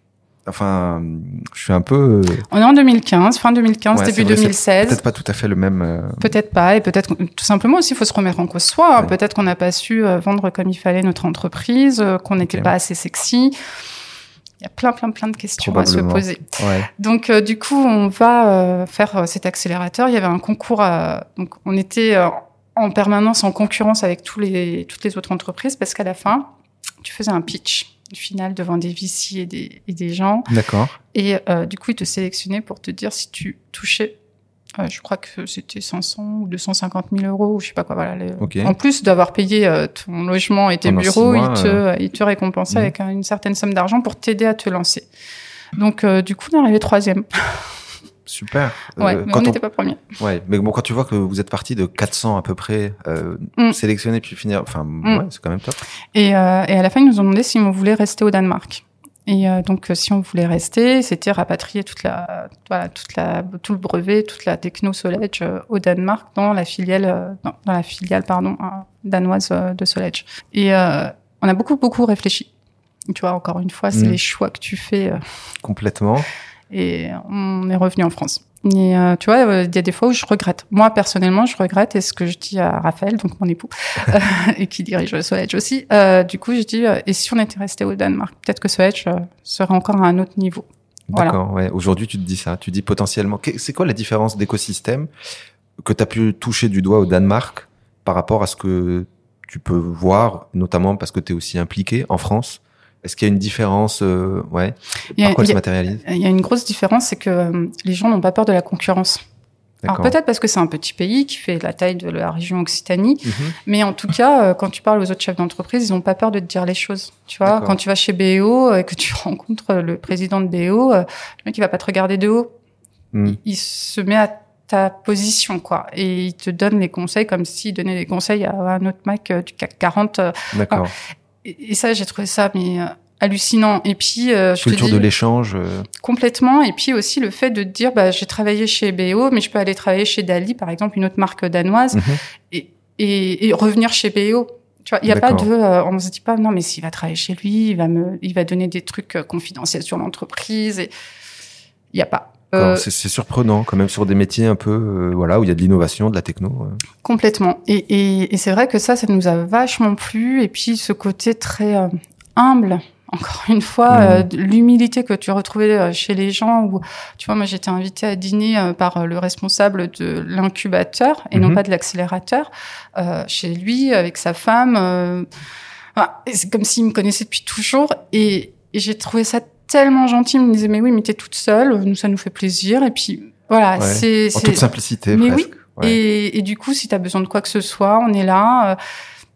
enfin, je suis un peu... On est en deux mille quinze, fin deux mille quinze, ouais, début vrai, deux mille seize. Peut-être pas tout à fait le même... Euh... Peut-être pas, et peut-être tout simplement aussi, il faut se remettre en cause soi. Ouais. Peut-être qu'on n'a pas su euh, vendre comme il fallait notre entreprise, euh, qu'on n'était okay. pas assez sexy. Il y a plein, plein, plein de questions à se poser. Ouais. Donc, euh, du coup, on va euh, faire euh, cet accélérateur. Il y avait un concours, à... donc on était euh, en permanence en concurrence avec tous les, toutes les autres entreprises, parce qu'à la fin, tu faisais un pitch final devant des V C et des, et des gens. D'accord. Et euh, du coup, ils te sélectionnaient pour te dire si tu touchais, euh, je crois que c'était cinq cents ou deux cent cinquante mille euros, ou je sais pas quoi. Voilà. Les... Okay. En plus d'avoir payé euh, ton logement et tes Pendant bureaux, mois, ils te, euh... ils te récompensaient mmh. avec une certaine somme d'argent pour t'aider à te lancer. Donc, euh, du coup, on est arrivé troisième. Super. Ouais, euh, mais on n'était on... pas premier. Ouais, mais bon, quand tu vois que vous êtes parti de quatre cents à peu près, euh, mm. sélectionnés puis finir, enfin, mm. ouais, c'est quand même top. Et, euh, et à la fin, ils nous ont demandé si on voulait rester au Danemark. Et euh, donc, si on voulait rester, c'était rapatrier toute la, voilà, toute la, tout le brevet, toute la techno Soledge euh, au Danemark dans la filiale, euh, dans, dans la filiale, pardon, euh, danoise euh, de Soledge. Et euh, on a beaucoup, beaucoup réfléchi. Tu vois, encore une fois, c'est mm. les choix que tu fais. Euh, Complètement. Et on est revenu en France. Et euh, tu vois, il euh, y a des fois où je regrette. Moi, personnellement, je regrette. Et ce que je dis à Raphaël, donc mon époux, euh, et qui dirige Soledge aussi, euh, du coup, je dis, euh, et si on était resté au Danemark, peut-être que Soledge euh, serait encore à un autre niveau. D'accord, voilà. ouais. Aujourd'hui, tu te dis ça. Tu dis potentiellement... C'est quoi la différence d'écosystème que tu as pu toucher du doigt au Danemark par rapport à ce que tu peux voir, notamment parce que tu es aussi impliqué en France? Est-ce qu'il y a une différence, euh, ouais, a, par quoi elle a, se matérialise? Il y a une grosse différence, c'est que euh, les gens n'ont pas peur de la concurrence. D'accord. Alors peut-être parce que c'est un petit pays qui fait la taille de la région Occitanie, mmh. mais en tout cas, euh, quand tu parles aux autres chefs d'entreprise, ils n'ont pas peur de te dire les choses. Tu vois, D'accord. quand tu vas chez B E O et que tu rencontres le président de B E O, euh, le mec il va pas te regarder de haut, mmh. il, il se met à ta position, quoi, et il te donne les conseils comme s'il donnait des conseils à un autre mec euh, du C A C quarante. Euh, D'accord. Et, et ça, j'ai trouvé ça mais euh, hallucinant. Et puis, euh, je culture te dis, de l'échange. Euh... Complètement. Et puis aussi le fait de te dire, bah, j'ai travaillé chez B E O, mais je peux aller travailler chez Dali, par exemple, une autre marque danoise, mm-hmm. et, et, et revenir chez B E O. Tu vois, il y a D'accord. pas de, euh, on se dit pas, non, mais s'il va travailler chez lui, il va me, il va donner des trucs confidentiels sur l'entreprise. Et il y a pas. Euh, c'est, c'est surprenant quand même sur des métiers un peu, euh, voilà, où il y a de l'innovation, de la techno. Euh. Complètement. Et, et, et c'est vrai que ça, ça nous a vachement plu. Et puis ce côté très euh, humble. Encore une fois, mmh. euh, l'humilité que tu retrouvais chez les gens. Où, tu vois, moi, j'étais invitée à dîner euh, par le responsable de l'incubateur et mmh. non pas de l'accélérateur, euh, chez lui, avec sa femme. Euh, enfin, c'est comme s'il me connaissait depuis toujours. Et, et j'ai trouvé ça tellement gentil. Il me disait, mais oui, mais t'es toute seule. Nous, ça nous fait plaisir. Et puis, voilà. Ouais. c'est, en c'est... toute simplicité, mais presque. Oui. Ouais. Et, et du coup, si t'as besoin de quoi que ce soit, on est là. Euh,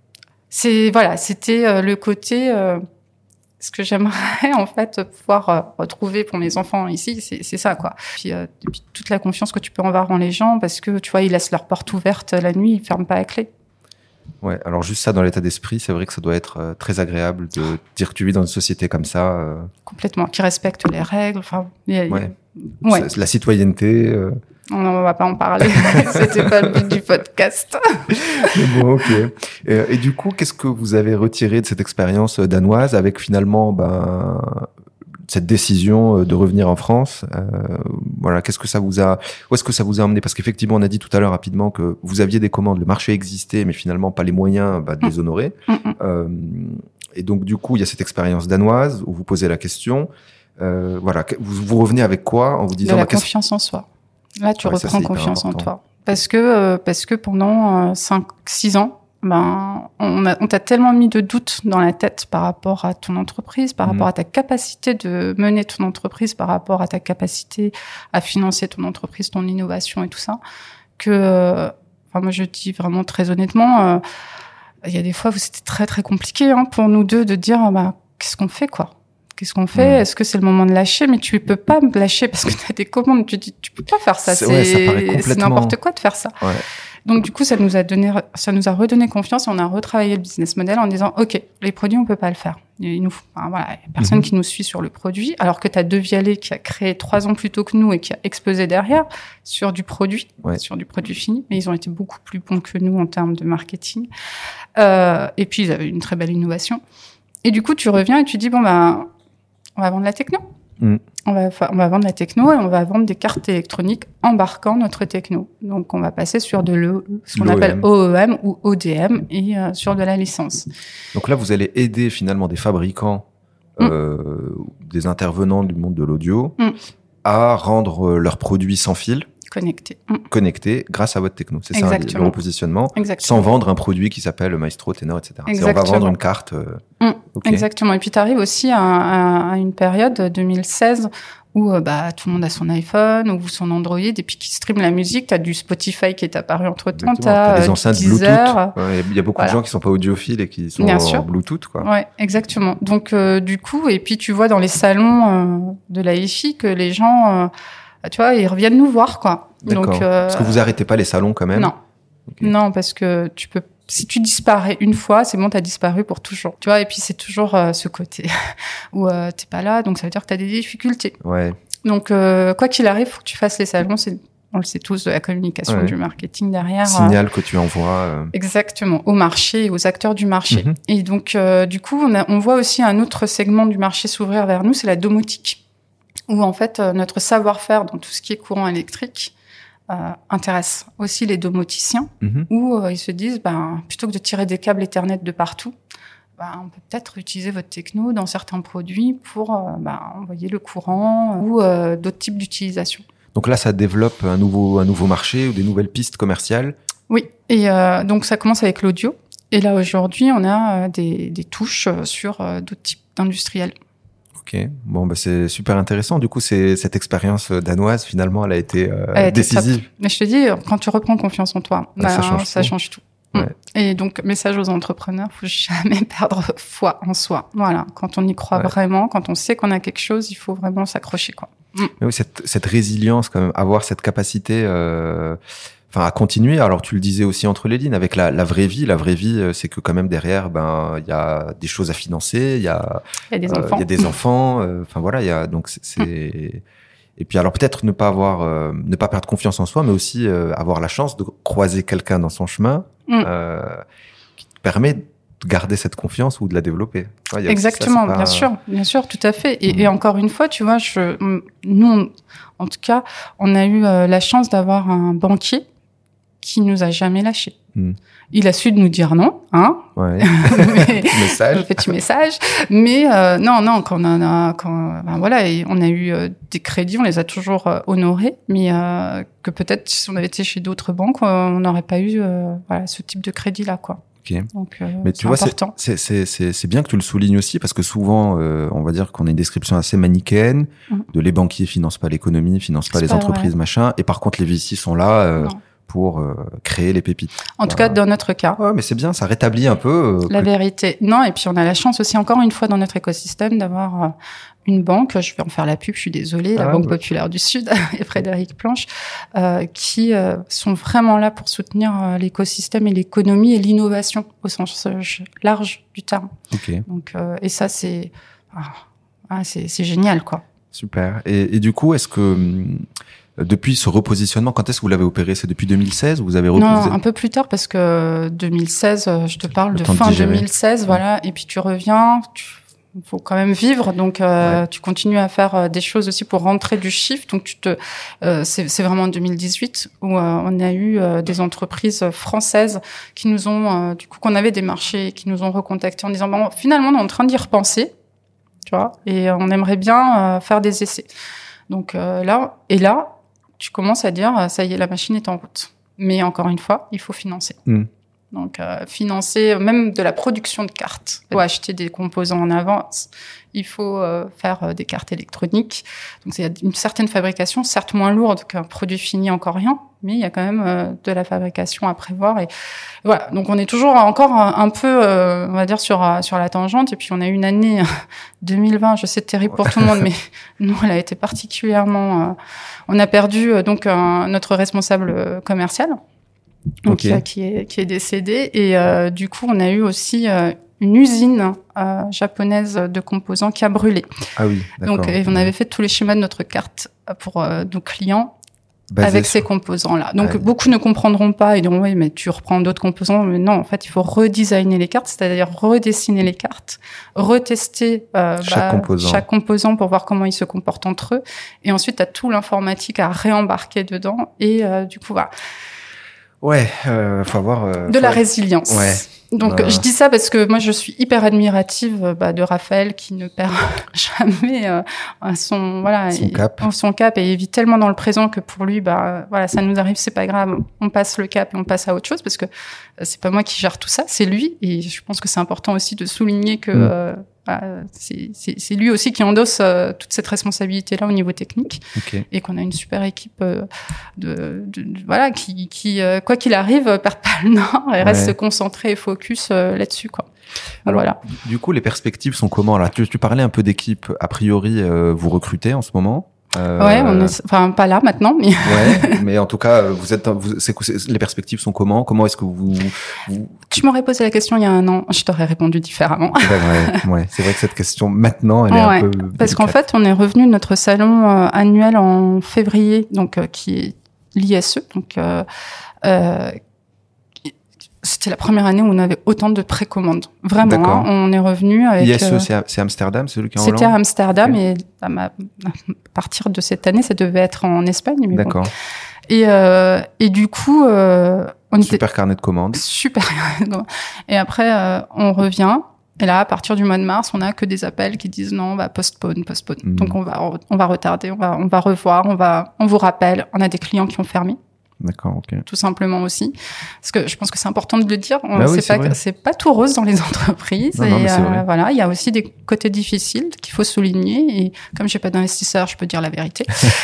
c'est, voilà, c'était euh, le côté... Euh, ce que j'aimerais en fait pouvoir euh, retrouver pour mes enfants ici, c'est, c'est ça quoi. Puis, euh, puis toute la confiance que tu peux avoir en les gens, parce que tu vois, ils laissent leur porte ouverte la nuit, ils ferment pas la clé. Ouais, alors juste ça dans l'état d'esprit, c'est vrai que ça doit être euh, très agréable de dire que tu vis dans une société comme ça. Euh... Complètement, qui respecte les règles. Enfin, y a, ouais. Y a... ouais. La citoyenneté. Euh... On va pas en parler. C'était pas le but du podcast. Mais bon, ok. Et, et du coup, qu'est-ce que vous avez retiré de cette expérience danoise avec finalement, ben, cette décision de revenir en France? euh, Voilà, qu'est-ce que ça vous a, où est-ce que ça vous a emmené? Parce qu'effectivement, on a dit tout à l'heure rapidement que vous aviez des commandes, le marché existait, mais finalement pas les moyens bah, de les honorer. Mmh. Euh, et donc, du coup, il y a cette expérience danoise où vous posez la question. Euh, voilà, vous, vous revenez avec quoi en vous disant de la bah, confiance en soi. Là, tu ouais, reprends ça, confiance en toi. Parce que, euh, parce que pendant euh, cinq, six ans, ben, on, a, on t'a tellement mis de doutes dans la tête par rapport à ton entreprise, par mmh. rapport à ta capacité de mener ton entreprise, par rapport à ta capacité à financer ton entreprise, ton innovation et tout ça, que, euh, enfin, moi, je dis vraiment très honnêtement, euh, il y a des fois où c'était très, très compliqué, hein, pour nous deux de dire, bah, qu'est-ce qu'on fait, quoi? Qu'est-ce qu'on fait? Mmh. Est-ce que c'est le moment de lâcher? Mais tu peux pas me lâcher parce que t'as des commandes. Tu dis, tu peux pas faire ça. C'est, c'est, ouais, ça paraît complètement... c'est n'importe quoi de faire ça. Ouais. Donc, du coup, ça nous a donné, ça nous a redonné confiance et on a retravaillé le business model en disant, OK, les produits, on peut pas le faire. Il nous, enfin, voilà, il y a personne mmh. qui nous suit sur le produit. Alors que t'as Devialet qui a créé trois ans plus tôt que nous et qui a explosé derrière sur du produit, ouais. sur du produit fini. Mais ils ont été beaucoup plus bons que nous en termes de marketing. Euh, et puis, ils avaient une très belle innovation. Et du coup, tu reviens et tu dis, bon, ben, on va vendre la techno. Mm. On va, on va vendre la techno et on va vendre des cartes électroniques embarquant notre techno. Donc, on va passer sur de le, ce qu'on L'O E M. appelle O E M ou O D M et euh, sur de la licence. Donc là, vous allez aider finalement des fabricants, mm. euh, des intervenants du monde de l'audio mm. à rendre leurs produits sans fil. Connecté. Mm. Connecté grâce à votre techno. C'est Exactement. ça, le repositionnement. Exactement. Sans vendre un produit qui s'appelle Maestro, Ténor, et cetera. C'est, on va vendre une carte. Euh... Mm. Okay. Exactement. Et puis, tu arrives aussi à, à, à une période, deux mille seize, où euh, bah, tout le monde a son iPhone ou son Android, et puis qui stream la musique. Tu as du Spotify qui est apparu entre-temps. Tu as des enceintes Bluetooth. Il ouais, y a beaucoup voilà. de gens qui sont pas audiophiles et qui sont Bien en sûr. Bluetooth. Quoi. Ouais, exactement. Donc, euh, du coup, et puis tu vois dans les salons euh, de la hi-fi que les gens... Euh, tu vois, ils reviennent nous voir, quoi. D'accord. Donc, euh... Parce que vous arrêtez pas les salons quand même? Non. Okay. Non, parce que tu peux, si tu disparais une fois, c'est bon, t'as disparu pour toujours. Tu vois, et puis c'est toujours euh, ce côté où euh, t'es pas là, donc ça veut dire que t'as des difficultés. Ouais. Donc, euh, quoi qu'il arrive, faut que tu fasses les salons, c'est, on le sait tous, de la communication, ouais. du marketing derrière. Signal euh... que tu envoies. Euh... Exactement, au marché et aux acteurs du marché. Mm-hmm. Et donc, euh, du coup, on, a, on voit aussi un autre segment du marché s'ouvrir vers nous, c'est la domotique. Où en fait euh, notre savoir-faire dans tout ce qui est courant électrique euh, intéresse aussi les domoticiens, mm-hmm. où euh, ils se disent, ben, plutôt que de tirer des câbles Ethernet de partout, ben, on peut peut-être utiliser votre techno dans certains produits pour euh, ben, envoyer le courant euh, ou euh, d'autres types d'utilisation. Donc là, ça développe un nouveau, un nouveau marché ou des nouvelles pistes commerciales? Oui, et euh, donc ça commence avec l'audio. Et là, aujourd'hui, on a euh, des, des touches sur euh, d'autres types d'industriels. Ok, bon bah c'est super intéressant. Du coup, c'est cette expérience danoise finalement, elle a été, euh, elle a été décisive. Top. Mais je te dis, quand tu reprends confiance en toi, ouais, bah, ça change ça tout. Change tout. Ouais. Et donc, message aux entrepreneurs, faut jamais perdre foi en soi. Voilà, quand on y croit ouais. vraiment, quand on sait qu'on a quelque chose, il faut vraiment s'accrocher, quoi. Mm. Mais oui, cette, cette résilience, quand même, avoir cette capacité. Euh... Enfin, à continuer. Alors, tu le disais aussi entre les lignes, avec la, la vraie vie. La vraie vie, c'est que quand même derrière, ben, il y a des choses à financer, il y a, il y a des euh, enfants. Il y a des enfants. Enfin euh, voilà, il y a donc c'est. c'est... Mm. Et puis alors peut-être ne pas avoir, euh, ne pas perdre confiance en soi, mais aussi euh, avoir la chance de croiser quelqu'un dans son chemin mm. euh, qui te permet de garder cette confiance ou de la développer. Ouais, exactement, ça, pas... bien sûr, bien sûr, tout à fait. Et, mmh. et encore une fois, tu vois, je, nous, on, en tout cas, on a eu euh, la chance d'avoir un banquier qui nous a jamais lâchés. Mmh. Il a su de nous dire non, hein. Ouais. mais, message. Petit message. Mais euh, non, non, quand on a, quand, ben voilà, et on a eu euh, des crédits, on les a toujours euh, honorés, mais euh, que peut-être si on avait été chez d'autres banques, euh, on n'aurait pas eu euh, voilà ce type de crédit là, quoi. Okay. Donc, euh, mais tu vois, c'est, c'est, c'est, c'est, c'est bien que tu le soulignes aussi, parce que souvent, euh, on va dire qu'on a une description assez manichéenne mmh. de les banquiers financent pas l'économie, financent pas c'est les pas entreprises, vrai. machin, et par contre les V C sont là euh, pour euh, créer les pépites. En tout voilà. cas, dans notre cas. Ouais, mais c'est bien, ça rétablit un peu. Euh, la que... vérité. Non, et puis on a la chance aussi, encore une fois, dans notre écosystème, d'avoir euh, une banque, je vais en faire la pub, je suis désolée, la ah, Banque ouais. Populaire du Sud et Frédéric Planche, euh, qui euh, sont vraiment là pour soutenir euh, l'écosystème et l'économie et l'innovation au sens euh, large du terme. Okay. Donc, euh, et ça, c'est, ah, c'est, c'est génial, quoi. Super. Et, et du coup, est-ce que depuis ce repositionnement, quand est-ce que vous l'avez opéré? C'est depuis deux mille seize ou vous avez reposé? Non, un peu plus tard, parce que deux mille seize, je te parle de fin deux mille seize, voilà. Et puis tu reviens, il faut quand même vivre, donc euh, ouais. tu continues à faire des choses aussi pour rentrer du chiffre. Donc tu te, euh, c'est, c'est vraiment en deux mille dix-huit où euh, on a eu euh, des entreprises françaises qui nous ont, euh, du coup, qu'on avait des marchés, qui nous ont recontactés en disant bon, finalement, on est en train d'y repenser, tu vois, et on aimerait bien euh, faire des essais. Donc euh, là, et là. Tu commences à dire, ça y est, la machine est en route. Mais encore une fois, il faut financer. Mmh. Donc, euh, financer même de la production de cartes. Il faut acheter des composants en avance. Il faut euh, faire euh, des cartes électroniques. Donc, c'est une certaine fabrication, certes moins lourde qu'un produit fini en coréen, mais il y a quand même euh, de la fabrication à prévoir. Et voilà. Donc, on est toujours encore un, un peu, euh, on va dire, sur sur la tangente. Et puis, on a eu une année deux mille vingt. Je sais, terrible pour tout le monde, mais nous, elle a été particulièrement. Euh, on a perdu euh, donc un, notre responsable euh, commercial. Donc, okay. qui est qui est décédé et euh, du coup on a eu aussi euh, une usine euh, japonaise de composants qui a brûlé. Ah oui, d'accord. Donc et on avait fait tous les schémas de notre carte pour euh, nos clients Basé avec sur... ces composants-là. Donc, ouais. beaucoup ne comprendront pas et diront, oui, mais tu reprends d'autres composants. Mais non, en fait, il faut redesigner les cartes, c'est-à-dire redessiner les cartes, retester euh, chaque, bah, composant. chaque composant pour voir comment ils se comportent entre eux. Et ensuite, tu as tout l'informatique à réembarquer dedans. Et euh, du coup, voilà. Ouais, euh, faut avoir... Euh, de faut... la résilience. Ouais. Donc, euh... je dis ça parce que moi, je suis hyper admirative bah, de Raphaël qui ne perd jamais euh, son voilà son cap. Et, son cap et il vit tellement dans le présent que pour lui, bah voilà, ça nous arrive, c'est pas grave, on passe le cap et on passe à autre chose parce que euh, c'est pas moi qui gère tout ça, c'est lui. Et je pense que c'est important aussi de souligner que mm. euh, bah, c'est, c'est, c'est lui aussi qui endosse euh, toute cette responsabilité-là au niveau technique okay. et qu'on a une super équipe euh, de, de, de voilà qui, qui euh, quoi qu'il arrive, perd pas le nord et ouais. reste concentré et focus euh, là-dessus quoi. Alors, voilà. Du coup, les perspectives sont comment là? Tu, tu parlais un peu d'équipe. A priori, euh, vous recrutez en ce moment? Euh... Ouais, on est, enfin pas là maintenant, mais. Ouais, mais en tout cas, vous êtes, vous, c'est, c'est, les perspectives sont comment? Comment est-ce que vous, vous... Tu m'aurais posé la question il y a un an, je t'aurais répondu différemment. C'est vrai, ouais, c'est vrai que cette question maintenant, elle est ouais, un peu. Parce qu'en fait, on est revenu de notre salon euh, annuel en février, donc euh, qui est l'I S E, donc. Euh, euh, C'était la première année où on avait autant de précommandes. Vraiment, hein, on est revenu avec... I S E, euh, c'est, à, c'est Amsterdam, c'est celui qui est en Hollande? C'était à Amsterdam, okay. Et à, ma, à partir de cette année, ça devait être en Espagne. Mais D'accord. Bon. Et, euh, et du coup... Euh, on super était... carnet de commandes. Super carnet de commandes. Et après, euh, on revient. Et là, à partir du mois de mars, on a que des appels qui disent non, bah postpone, postpone. Mmh. Donc on va, on va retarder, on va, on va revoir, on va, on vous rappelle. On a des clients qui ont fermé. D'accord, ok. Tout simplement aussi, parce que je pense que c'est important de le dire. Bah c'est oui, c'est pas, vrai. c'est pas tout rose dans les entreprises. Non, et non, mais c'est vrai. Euh, voilà, il y a aussi des côtés difficiles qu'il faut souligner. Et comme j'ai pas d'investisseur, je peux dire la vérité.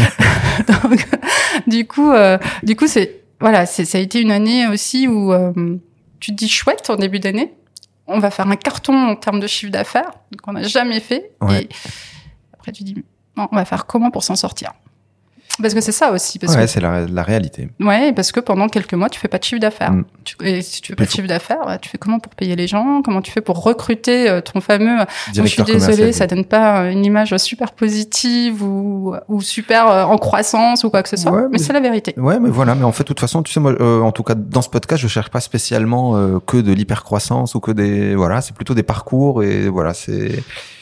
Donc, du coup, euh, du coup, c'est voilà, c'est ça a été une année aussi où euh, tu te dis chouette en début d'année. On va faire un carton en termes de chiffre d'affaires qu'on n'a jamais fait. Ouais. Et après, tu dis bon, on va faire comment pour s'en sortir? Parce que c'est ça aussi. Parce ouais, que, c'est la, la réalité. Ouais, parce que pendant quelques mois, tu fais pas de chiffre d'affaires. Mm. Tu, et si tu fais pas de chiffre d'affaires, bah, tu fais comment pour payer les gens? Comment tu fais pour recruter euh, ton fameux... Donc, je suis désolée, ça donne pas une image super positive ou, ou super euh, en croissance ou quoi que ce soit, ouais, mais, mais c'est la vérité. Ouais, mais voilà. Mais en fait, de toute façon, tu sais, moi, euh, en tout cas, dans ce podcast, je cherche pas spécialement euh, que de l'hypercroissance ou que des... Voilà, c'est plutôt des parcours et voilà, c'est...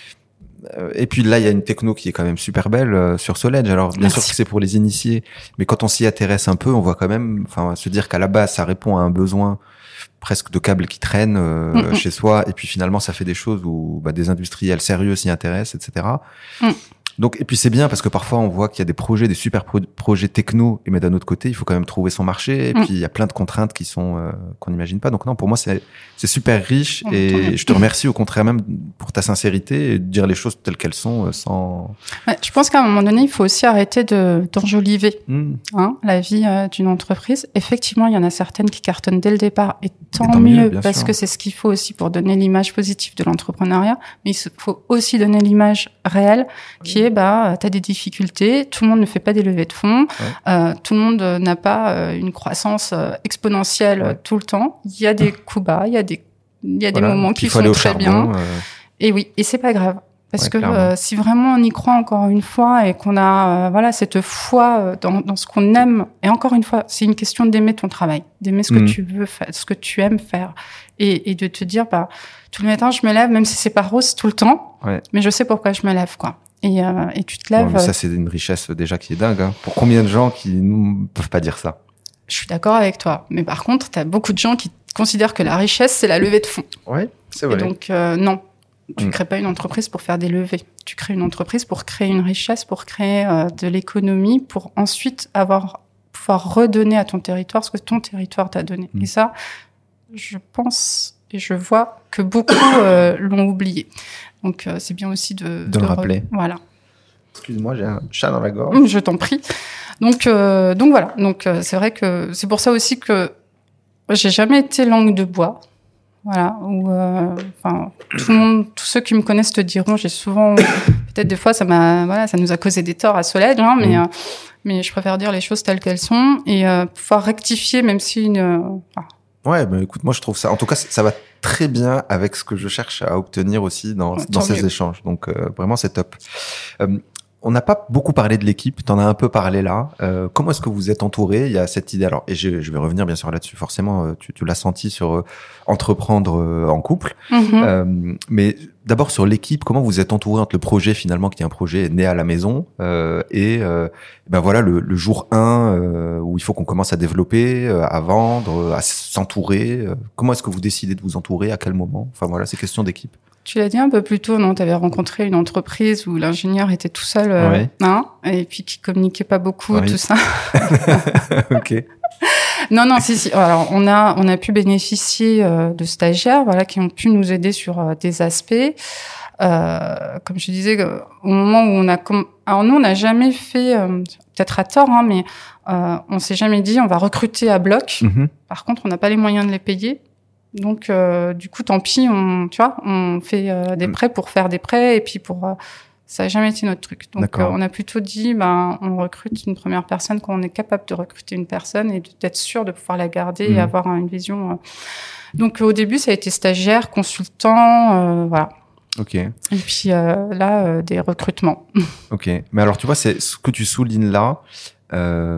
Et puis là, il y a une techno qui est quand même super belle euh, sur Soledge. Alors bien Merci. sûr que c'est pour les initiés, mais quand on s'y intéresse un peu, on voit quand même, enfin, se dire qu'à la base, ça répond à un besoin presque de câbles qui traînent euh, mm-hmm. chez soi. Et puis finalement, ça fait des choses où bah, des industriels sérieux s'y intéressent, et cetera. Mm. Donc, et puis c'est bien parce que parfois on voit qu'il y a des projets, des super pro- projets techno, et mais d'un autre côté, il faut quand même trouver son marché. Et mm. puis il y a plein de contraintes qui sont euh, qu'on n'imagine pas. Donc non, pour moi c'est c'est super riche mm. et je te remercie au contraire même pour ta sincérité et de dire les choses telles qu'elles sont euh, sans. Ouais, je pense qu'à un moment donné, il faut aussi arrêter de d'enjoliver mm. hein, la vie euh, d'une entreprise. Effectivement, il y en a certaines qui cartonnent dès le départ, et tant, et tant mieux, mieux parce sûr. que c'est ce qu'il faut aussi pour donner l'image positive de l'entrepreneuriat. Mais il faut aussi donner l'image réelle qui est bah t'as des difficultés, tout le monde ne fait pas des levées de fonds, ouais. euh, tout le monde n'a pas euh, une croissance euh, exponentielle ouais. tout le temps. Il y a des coups bas, il y a des il y a voilà. des moments qui sont très charbon, bien. Euh... Et oui, et c'est pas grave parce ouais, que euh, si vraiment on y croit encore une fois et qu'on a euh, voilà cette foi dans dans ce qu'on aime, et encore une fois, c'est une question d'aimer ton travail, d'aimer ce que mmh. tu veux faire, ce que tu aimes faire, et et de te dire bah tous les matins je me lève, même si c'est pas rose tout le temps, ouais. mais je sais pourquoi je me lève quoi. Et, euh, et tu te lèves. Bon, mais ça, c'est une richesse déjà qui est dingue. Hein. Pour combien de gens qui ne peuvent pas dire ça? Je suis d'accord avec toi. Mais par contre, tu as beaucoup de gens qui considèrent que la richesse, c'est la levée de fonds. Oui, c'est vrai. Et donc, euh, non. Tu ne mm. crées pas une entreprise pour faire des levées. Tu crées une entreprise pour créer une richesse, pour créer euh, de l'économie, pour ensuite avoir, pouvoir redonner à ton territoire ce que ton territoire t'a donné. Mm. Et ça, je pense et je vois que beaucoup euh, l'ont oublié. Donc, euh, c'est bien aussi de... De, de le rappeler. Re... Voilà. Excuse-moi, j'ai un chat dans la gorge. Je t'en prie. Donc, euh, donc voilà. Donc, euh, c'est vrai que c'est pour ça aussi que j'ai jamais été langue de bois. Voilà. Ou, enfin, euh, tout le monde, tous ceux qui me connaissent te diront, j'ai souvent, peut-être des fois, ça m'a, voilà, ça nous a causé des torts à Soledge, hein, mais, mmh. euh, mais je préfère dire les choses telles qu'elles sont et euh, pouvoir rectifier, même si une. Euh, enfin, ouais, mais écoute, moi je trouve ça. En tout cas, ça va très bien avec ce que je cherche à obtenir aussi dans, dans ces mieux. échanges. Donc euh, vraiment, c'est top. Euh, on n'a pas beaucoup parlé de l'équipe, t'en as un peu parlé là. Euh, comment est-ce que vous êtes entouré? Il y a cette idée, alors, et je, je vais revenir bien sûr là-dessus, forcément, euh, tu, tu l'as senti sur euh, entreprendre euh, en couple. Mm-hmm. Euh, mais d'abord sur l'équipe, comment vous êtes entouré entre le projet finalement, qui est un projet né à la maison, euh, et euh, ben voilà le, le jour un euh, où il faut qu'on commence à développer, euh, à vendre, à s'entourer. Euh, comment est-ce que vous décidez de vous entourer? À quel moment? Enfin voilà, c'est question d'équipe. Tu l'as dit un peu plus tôt, non? Tu avais rencontré une entreprise où l'ingénieur était tout seul, euh, ouais. hein, et puis qui communiquait pas beaucoup, oui. tout ça. Ok. Non, non, si, si. Alors, on a, on a pu bénéficier euh, de stagiaires, voilà, qui ont pu nous aider sur euh, des aspects. Euh, comme je disais, au moment où on a, com... alors nous, on n'a jamais fait, euh, peut-être à tort, hein, mais euh, on s'est jamais dit, on va recruter à bloc. Mm-hmm. Par contre, on n'a pas les moyens de les payer. Donc, euh, du coup, tant pis, on, tu vois, on fait euh, des prêts pour faire des prêts, et puis pour, euh, ça n'a jamais été notre truc. Donc, euh, on a plutôt dit, ben, on recrute une première personne quand on est capable de recruter une personne et d'être sûr de pouvoir la garder mmh. et avoir une vision. Euh... Donc, au début, ça a été stagiaire, consultant, euh, voilà. Ok. Et puis euh, là, euh, des recrutements. Ok. Mais alors, tu vois, c'est ce que tu soulignes là, euh,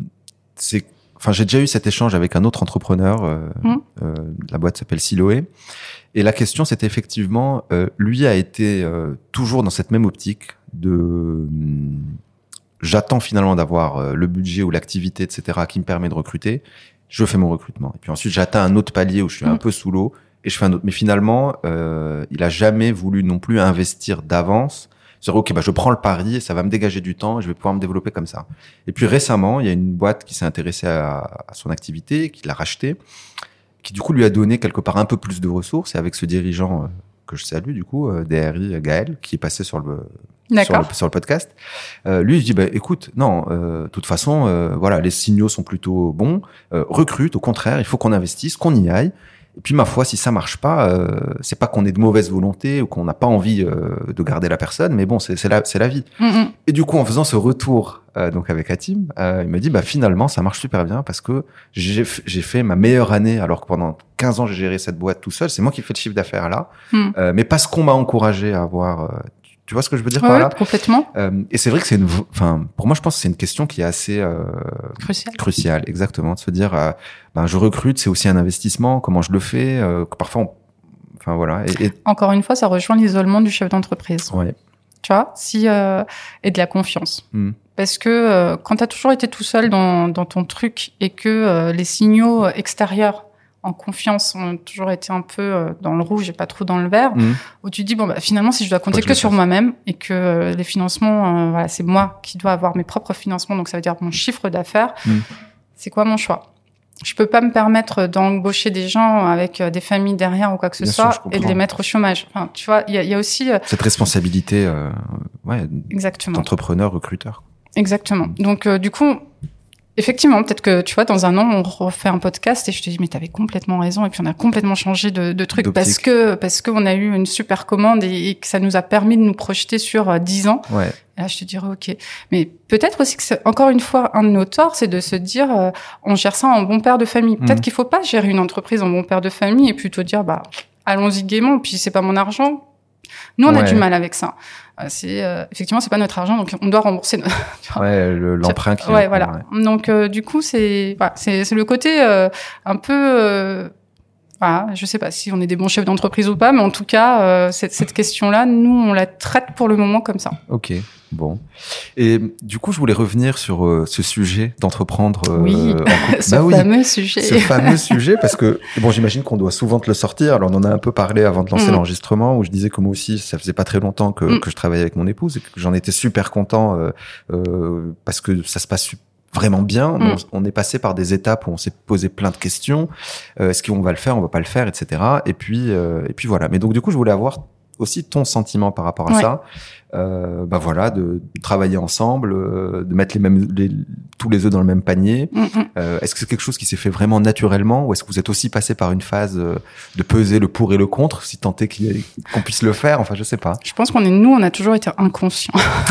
c'est Enfin, j'ai déjà eu cet échange avec un autre entrepreneur. Euh, mmh. euh, la boîte s'appelle Siloé. Et la question, c'était effectivement, euh, lui a été euh, toujours dans cette même optique de, hum, j'attends finalement d'avoir euh, le budget ou l'activité, et cetera, qui me permet de recruter. Je fais mon recrutement. Et puis ensuite, j'atteins un autre palier où je suis mmh. un peu sous l'eau et je fais un autre. Mais finalement, euh, il a jamais voulu non plus investir d'avance. C'est ok, bah je prends le pari et ça va me dégager du temps et je vais pouvoir me développer comme ça. Et puis récemment, il y a une boîte qui s'est intéressée à, à son activité, qui l'a rachetée, qui du coup lui a donné quelque part un peu plus de ressources. Et avec ce dirigeant euh, que je salue du coup, euh, D R I Gaël, qui est passé sur le sur le, sur le podcast, euh, lui il dit bah écoute, non, de euh, toute façon, euh, voilà, les signaux sont plutôt bons. Euh, recrute, au contraire, il faut qu'on investisse, qu'on y aille. Et puis, ma foi, si ça marche pas, euh, c'est pas qu'on ait de mauvaise volonté ou qu'on n'a pas envie euh, de garder la personne, mais bon, c'est, c'est, la, c'est la vie. Mm-hmm. Et du coup, en faisant ce retour euh, donc avec Hatim, euh, il me dit, bah finalement, ça marche super bien parce que j'ai, j'ai fait ma meilleure année, alors que pendant quinze ans, j'ai géré cette boîte tout seul. C'est moi qui fais le chiffre d'affaires là, mm. euh, mais parce qu'on m'a encouragé à avoir... Euh, Tu vois ce que je veux dire ouais, par là? Complètement. Euh, et c'est vrai que c'est une, enfin, pour moi, je pense que c'est une question qui est assez euh, cruciale. Cruciale, exactement, de se dire, euh, ben, je recrute, c'est aussi un investissement. Comment je le fais? euh, Parfois, on... enfin voilà. Et, et... Encore une fois, ça rejoint l'isolement du chef d'entreprise. Ouais. Tu vois, si euh, et de la confiance. Mm. Parce que euh, quand t'as toujours été tout seul dans dans ton truc et que euh, les signaux extérieurs en confiance ont toujours été un peu euh, dans le rouge et pas trop dans le vert, mmh. où tu te dis bon bah finalement si je dois compter que, que sur moi-même et que euh, les financements euh, voilà, c'est moi qui dois avoir mes propres financements, donc ça veut dire mon chiffre d'affaires, mmh. c'est quoi mon choix? Je peux pas me permettre d'embaucher des gens avec euh, des familles derrière ou quoi que ce Bien soit sûr, et de les mettre au chômage. Enfin, tu vois, il y a, y a aussi euh, cette responsabilité euh, ouais, exactement. d'entrepreneur, recruteur. Exactement. Donc euh, du coup effectivement, peut-être que, tu vois, dans un an, on refait un podcast et je te dis, mais t'avais complètement raison. Et puis, on a complètement changé de, de truc D'optique. parce que, parce qu'on a eu une super commande et, et que ça nous a permis de nous projeter sur euh, dix ans. Ouais. Et là, je te dirais, OK. Mais peut-être aussi que c'est, encore une fois, un de nos torts, c'est de se dire, euh, on gère ça en bon père de famille. Peut-être mmh. qu'il faut pas gérer une entreprise en bon père de famille et plutôt dire, bah, allons-y gaiement. Puis, c'est pas mon argent. Nous, on ouais. a du mal avec ça. C'est euh, effectivement, c'est pas notre argent, donc on doit rembourser. Notre, ouais, le, l'emprunt. Qui ouais, voilà. Ouais. Donc euh, du coup, c'est, voilà, c'est, c'est le côté euh, un peu. Euh, voilà, je sais pas si on est des bons chefs d'entreprise ou pas, mais en tout cas, euh, cette, cette question-là, nous, on la traite pour le moment comme ça. Ok, bon. Et du coup, je voulais revenir sur euh, ce sujet d'entreprendre. Euh, oui, en couple. ce bah, fameux oui, sujet. Ce fameux sujet, parce que bon, j'imagine qu'on doit souvent te le sortir. Alors, on en a un peu parlé avant de lancer mmh. l'enregistrement, où je disais que moi aussi, ça faisait pas très longtemps que, mmh. que je travaillais avec mon épouse et que j'en étais super content euh, euh, parce que ça se passe super. Vraiment bien. Mm. On, on est passé par des étapes où on s'est posé plein de questions. Euh, est-ce qu'on va le faire, on va pas le faire, et cetera. Et puis, euh, et puis voilà. Mais donc du coup, je voulais avoir aussi ton sentiment par rapport à ouais. ça. Euh, bah voilà, de travailler ensemble, euh, de mettre les mêmes, les, tous les œufs dans le même panier. Mm-hmm. Euh, est-ce que c'est quelque chose qui s'est fait vraiment naturellement, ou est-ce que vous êtes aussi passé par une phase de peser le pour et le contre, si tant est qu'il y ait, qu'on puisse le faire? Enfin, je sais pas. Je pense qu'on est, nous, on a toujours été inconscients.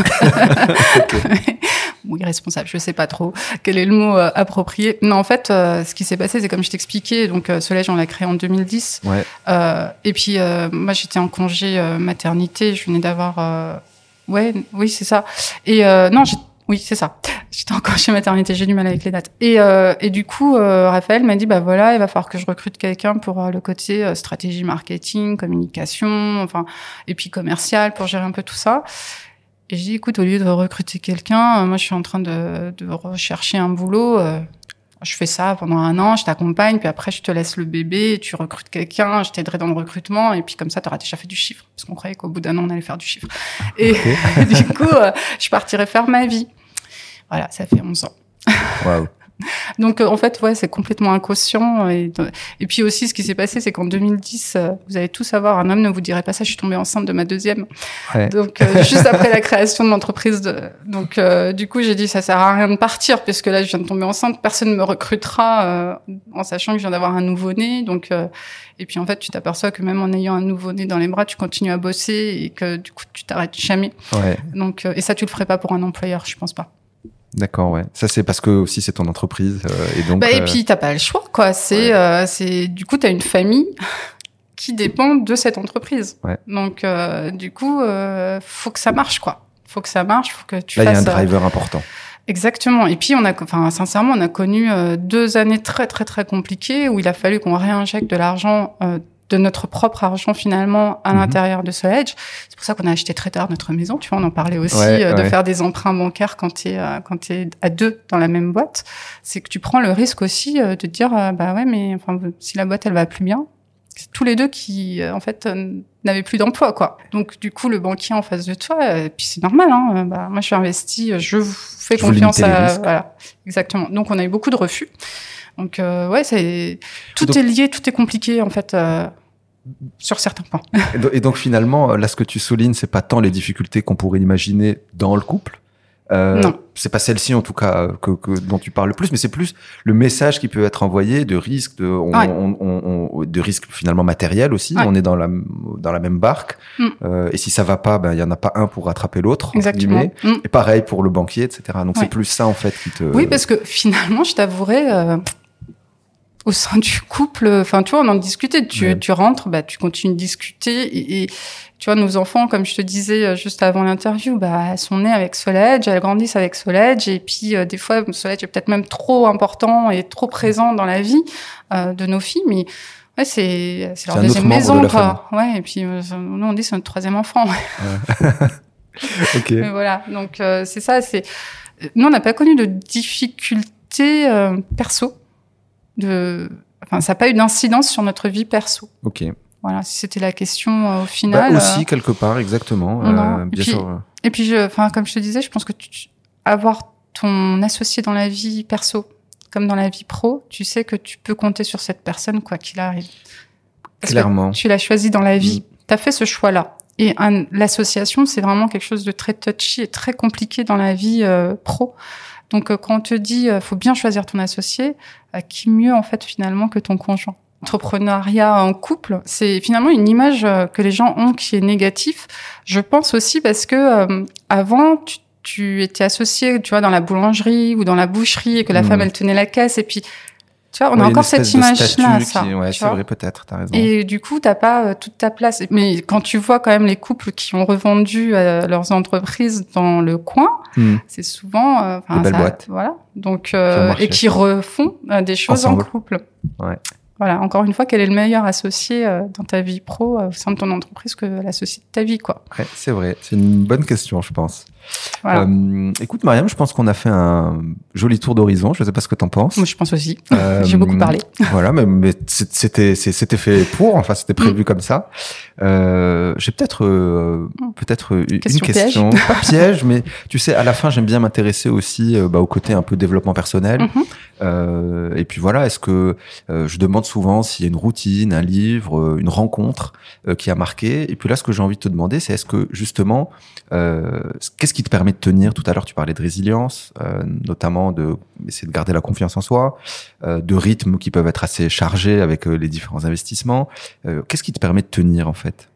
Ou irresponsable, je sais pas trop quel est le mot euh, approprié. Non, en fait, euh, ce qui s'est passé, c'est comme je t'expliquais, donc euh, Solège, on l'a créé en deux mille dix. Ouais. Euh, et puis, euh, moi, j'étais en congé euh, maternité, je venais d'avoir euh, ouais, oui, c'est ça. Et euh, non, j'ai, oui, c'est ça. J'étais encore chez maternité, j'ai du mal avec les dates. Et, euh, et du coup, euh, Raphaël m'a dit, bah voilà, il va falloir que je recrute quelqu'un pour euh, le côté euh, stratégie marketing, communication, enfin, et puis commercial pour gérer un peu tout ça. Et j'ai dit, écoute, au lieu de recruter quelqu'un, euh, moi, je suis en train de, de rechercher un boulot. Euh, je fais ça pendant un an, je t'accompagne, puis après, je te laisse le bébé, tu recrutes quelqu'un, je t'aiderai dans le recrutement, et puis comme ça, tu auras déjà fait du chiffre. Parce qu'on croyait qu'au bout d'un an, on allait faire du chiffre. Et okay. Du coup, euh, je partirai faire ma vie. Voilà, ça fait onze ans. Waouh. Donc, euh, en fait, ouais, c'est complètement inconscient. Et, et puis aussi, ce qui s'est passé, c'est qu'en deux mille dix, euh, vous allez tout savoir, un homme ne vous dirait pas ça, je suis tombée enceinte de ma deuxième. Ouais. Donc, euh, juste après la création de l'entreprise. De... Donc, euh, du coup, j'ai dit, ça sert à rien de partir, puisque là, je viens de tomber enceinte, personne ne me recrutera euh, en sachant que je viens d'avoir un nouveau-né. Donc, euh, et puis, en fait, tu t'aperçois que même en ayant un nouveau-né dans les bras, tu continues à bosser et que, du coup, tu t'arrêtes jamais. Ouais. Donc, euh, et ça, tu le ferais pas pour un employeur, je pense pas. D'accord, ouais. Ça, c'est parce que aussi c'est ton entreprise euh, et donc. Bah, et euh... puis t'as pas le choix, quoi. C'est, ouais. euh, c'est du coup t'as une famille qui dépend de cette entreprise. Ouais. Donc euh, du coup, euh, faut que ça marche, quoi. Faut que ça marche, faut que tu Là, fasses. Là, il y a un driver euh... important. Exactement. Et puis on a, enfin sincèrement, on a connu euh, deux années très très très compliquées où il a fallu qu'on réinjecte de l'argent. Euh, de notre propre argent finalement à mmh. l'intérieur de Soledge. C'est pour ça qu'on a acheté très tard notre maison. Tu vois, on en parlait aussi ouais, euh, de ouais. faire des emprunts bancaires quand t'es euh, quand t'es à deux dans la même boîte. C'est que tu prends le risque aussi euh, de te dire euh, bah ouais mais enfin si la boîte elle va plus bien, c'est tous les deux qui euh, en fait euh, n'avaient plus d'emploi quoi. Donc du coup le banquier en face de toi, et euh, puis c'est normal hein. Bah moi je suis investi, je vous fais je confiance à voilà exactement. Donc on a eu beaucoup de refus. Donc euh, ouais, c'est tout donc, est lié, tout est compliqué en fait euh, sur certains points. Et donc, et donc finalement, là, ce que tu soulignes, c'est pas tant les difficultés qu'on pourrait imaginer dans le couple. Euh, non. C'est pas celle-ci en tout cas que, que dont tu parles le plus, mais c'est plus le message qui peut être envoyé de risque, de, on, ouais. on, on, on, de risque finalement matériel aussi. Ouais. On est dans la dans la même barque, mm. euh, et si ça va pas, ben il y en a pas un pour rattraper l'autre. Exactement. Mm. Et pareil pour le banquier, et cetera. Donc ouais. c'est plus ça en fait qui te. Oui, parce que finalement, je t'avouerai. Euh... au sein du couple, enfin tu vois, on en discutait. Tu, ouais. tu rentres, bah tu continues de discuter et, et tu vois nos enfants, comme je te disais juste avant l'interview, bah elles sont nées avec Soledge, elles grandissent avec Soledge et puis euh, des fois Soledge est peut-être même trop important et trop présent dans la vie euh, de nos filles, mais ouais c'est c'est leur c'est deuxième maison de quoi. Famille. Ouais et puis euh, nous on dit c'est notre troisième enfant. Ouais. Ok. Mais voilà donc euh, c'est ça, c'est nous on n'a pas connu de difficultés euh, perso. De, enfin, ça n'a pas eu d'incidence sur notre vie perso. Ok. Voilà, si c'était la question euh, au final. Bah, aussi euh, quelque part, exactement. Euh, bien et puis, sûr. Et puis, je, enfin, comme je te disais, je pense que tu, avoir ton associé dans la vie perso comme dans la vie pro, tu sais que tu peux compter sur cette personne quoi qu'il arrive. Parce Clairement. Que tu l'as choisi dans la vie. Mmh. T'as fait ce choix-là. Et un, l'association, c'est vraiment quelque chose de très touchy et très compliqué dans la vie euh, pro. Donc, euh, quand on te dit, euh, faut bien choisir ton associé, euh, qui mieux, en fait, finalement, que ton conjoint. L'entrepreneuriat en couple, c'est finalement une image euh, que les gens ont qui est négative. Je pense aussi parce que euh, avant, tu, tu étais associé, tu vois, dans la boulangerie ou dans la boucherie et que la mmh. femme, elle tenait la caisse et puis, tu vois, on ouais, a encore cette image-là, ça. Qui, ouais, c'est vrai, peut-être, t'as raison. Et du coup, t'as pas euh, toute ta place. Mais quand tu vois quand même les couples qui ont revendu euh, leurs entreprises dans le coin, mm. c'est souvent, euh, des belles ça, boîtes. Voilà. Donc, euh, qui et qui refont euh, des choses Ensemble. En couple. Ouais. Voilà. Encore une fois, quel est le meilleur associé euh, dans ta vie pro euh, au sein de ton entreprise que l'associé de ta vie, quoi. Ouais, c'est vrai. C'est une bonne question, je pense. Voilà. Euh, écoute, Mariam, je pense qu'on a fait un joli tour d'horizon. Je ne sais pas ce que t'en penses. Moi, je pense aussi. Euh, J'ai beaucoup parlé. Voilà, mais, mais c'était, c'était fait pour. Enfin, c'était prévu mm. comme ça. Euh, j'ai peut-être, euh, peut-être question une question, piège. pas piège, mais tu sais, à la fin, j'aime bien m'intéresser aussi euh, bah, au côté un peu développement personnel. Mm-hmm. Euh, et puis voilà, est-ce que euh, je demande souvent s'il y a une routine, un livre, une rencontre euh, qui a marqué. Et puis là, ce que j'ai envie de te demander, c'est est-ce que justement, euh, qu'est-ce qui te permet de tenir? Tout à l'heure, tu parlais de résilience, euh, notamment de essayer de garder la confiance en soi, euh, de rythmes qui peuvent être assez chargés avec euh, les différents investissements. Euh, qu'est-ce qui te permet de tenir en fait?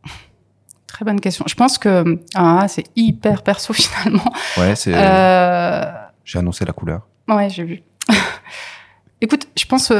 Très bonne question. Je pense que ah, c'est hyper perso finalement. Ouais, c'est. Euh... J'ai annoncé la couleur. Ouais, j'ai vu. Écoute, je pense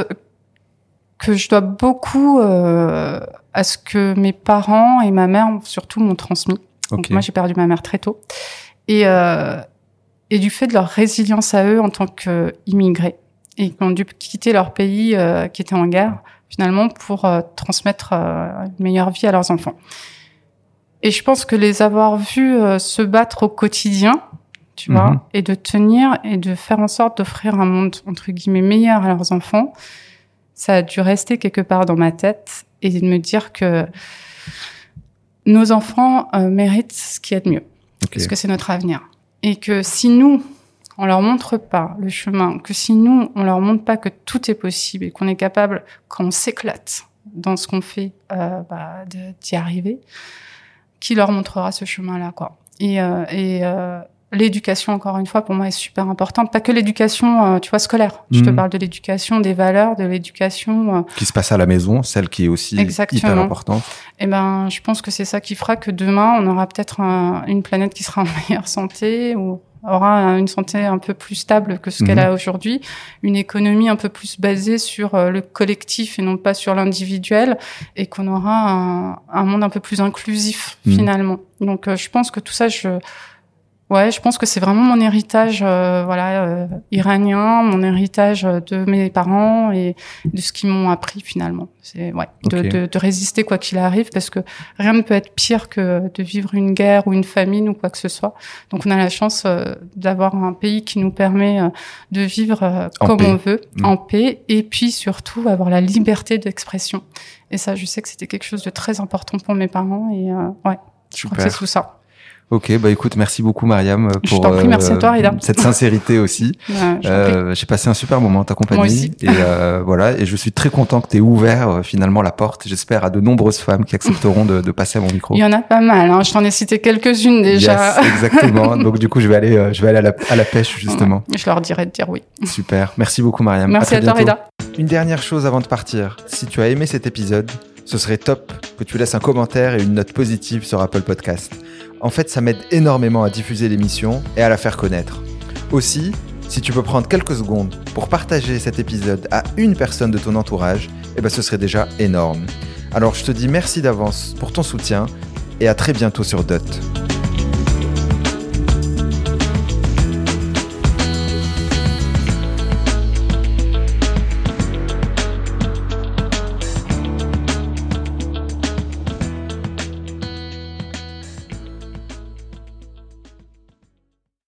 que je dois beaucoup euh, à ce que mes parents et ma mère surtout m'ont transmis. Donc Okay. moi, j'ai perdu ma mère très tôt. Et, euh, et du fait de leur résilience à eux en tant qu'immigrés, et qui ont dû quitter leur pays euh, qui était en guerre, finalement, pour euh, transmettre euh, une meilleure vie à leurs enfants. Et je pense que les avoir vus euh, se battre au quotidien, tu vois, Mhm. et de tenir et de faire en sorte d'offrir un monde, entre guillemets, meilleur à leurs enfants, ça a dû rester quelque part dans ma tête et de me dire que nos enfants euh, méritent ce qu'il y a de mieux, Ok. parce que c'est notre avenir. Et que si nous, on leur montre pas le chemin, que si nous, on leur montre pas que tout est possible et qu'on est capable, quand on s'éclate dans ce qu'on fait, euh, bah, de, d'y arriver, qui leur montrera ce chemin-là, quoi. Et, euh, et euh, l'éducation, encore une fois, pour moi, est super importante. Pas que l'éducation, euh, tu vois, scolaire. Je te Mhm. parle de l'éducation, des valeurs, de l'éducation. Euh, Qui se passe à la maison, celle qui est aussi Exactement. hyper importante. et ben, je pense que c'est ça qui fera que demain, on aura peut-être un- une planète qui sera en meilleure santé ou aura une santé un peu plus stable que ce qu'elle Mhm. a aujourd'hui, une économie un peu plus basée sur euh, le collectif et non pas sur l'individuel, et qu'on aura un, un monde un peu plus inclusif Mhm. finalement. Donc, euh, je pense que tout ça, je Ouais, je pense que c'est vraiment mon héritage, euh, voilà, euh, iranien, mon héritage de mes parents et de ce qu'ils m'ont appris finalement. C'est ouais, de, Ok. de, de résister quoi qu'il arrive, parce que rien ne peut être pire que de vivre une guerre ou une famine ou quoi que ce soit. Donc on a la chance euh, d'avoir un pays qui nous permet euh, de vivre euh, En comme paix. on veut, Mmh. en paix, et puis surtout avoir la liberté d'expression. Et ça, je sais que c'était quelque chose de très important pour mes parents. Et euh, ouais, je crois que Super. c'est tout ça. Ok, bah écoute, merci beaucoup Mariam Je pour t'en prie, merci à toi, Rida. cette sincérité aussi. Ouais, je t'en prie. Euh, j'ai passé un super moment en ta compagnie. Moi aussi. Et euh, voilà, et je suis très content que tu aies ouvert euh, finalement la porte, j'espère, à de nombreuses femmes qui accepteront de, de passer à mon micro. Il y en a pas mal, hein. Je t'en ai cité quelques-unes déjà. Yes, exactement. Donc du coup, je vais aller, euh, je vais aller à la, à la pêche justement. Je leur dirais de dire oui. Super. Merci beaucoup Mariam. Merci à, à très toi, bientôt. Rida. Une dernière chose avant de partir. Si tu as aimé cet épisode, ce serait top que tu laisses un commentaire et une note positive sur Apple Podcast. En fait, ça m'aide énormément à diffuser l'émission et à la faire connaître. Aussi, si tu peux prendre quelques secondes pour partager cet épisode à une personne de ton entourage, eh ben ce serait déjà énorme. Alors je te dis merci d'avance pour ton soutien et à très bientôt sur Dot.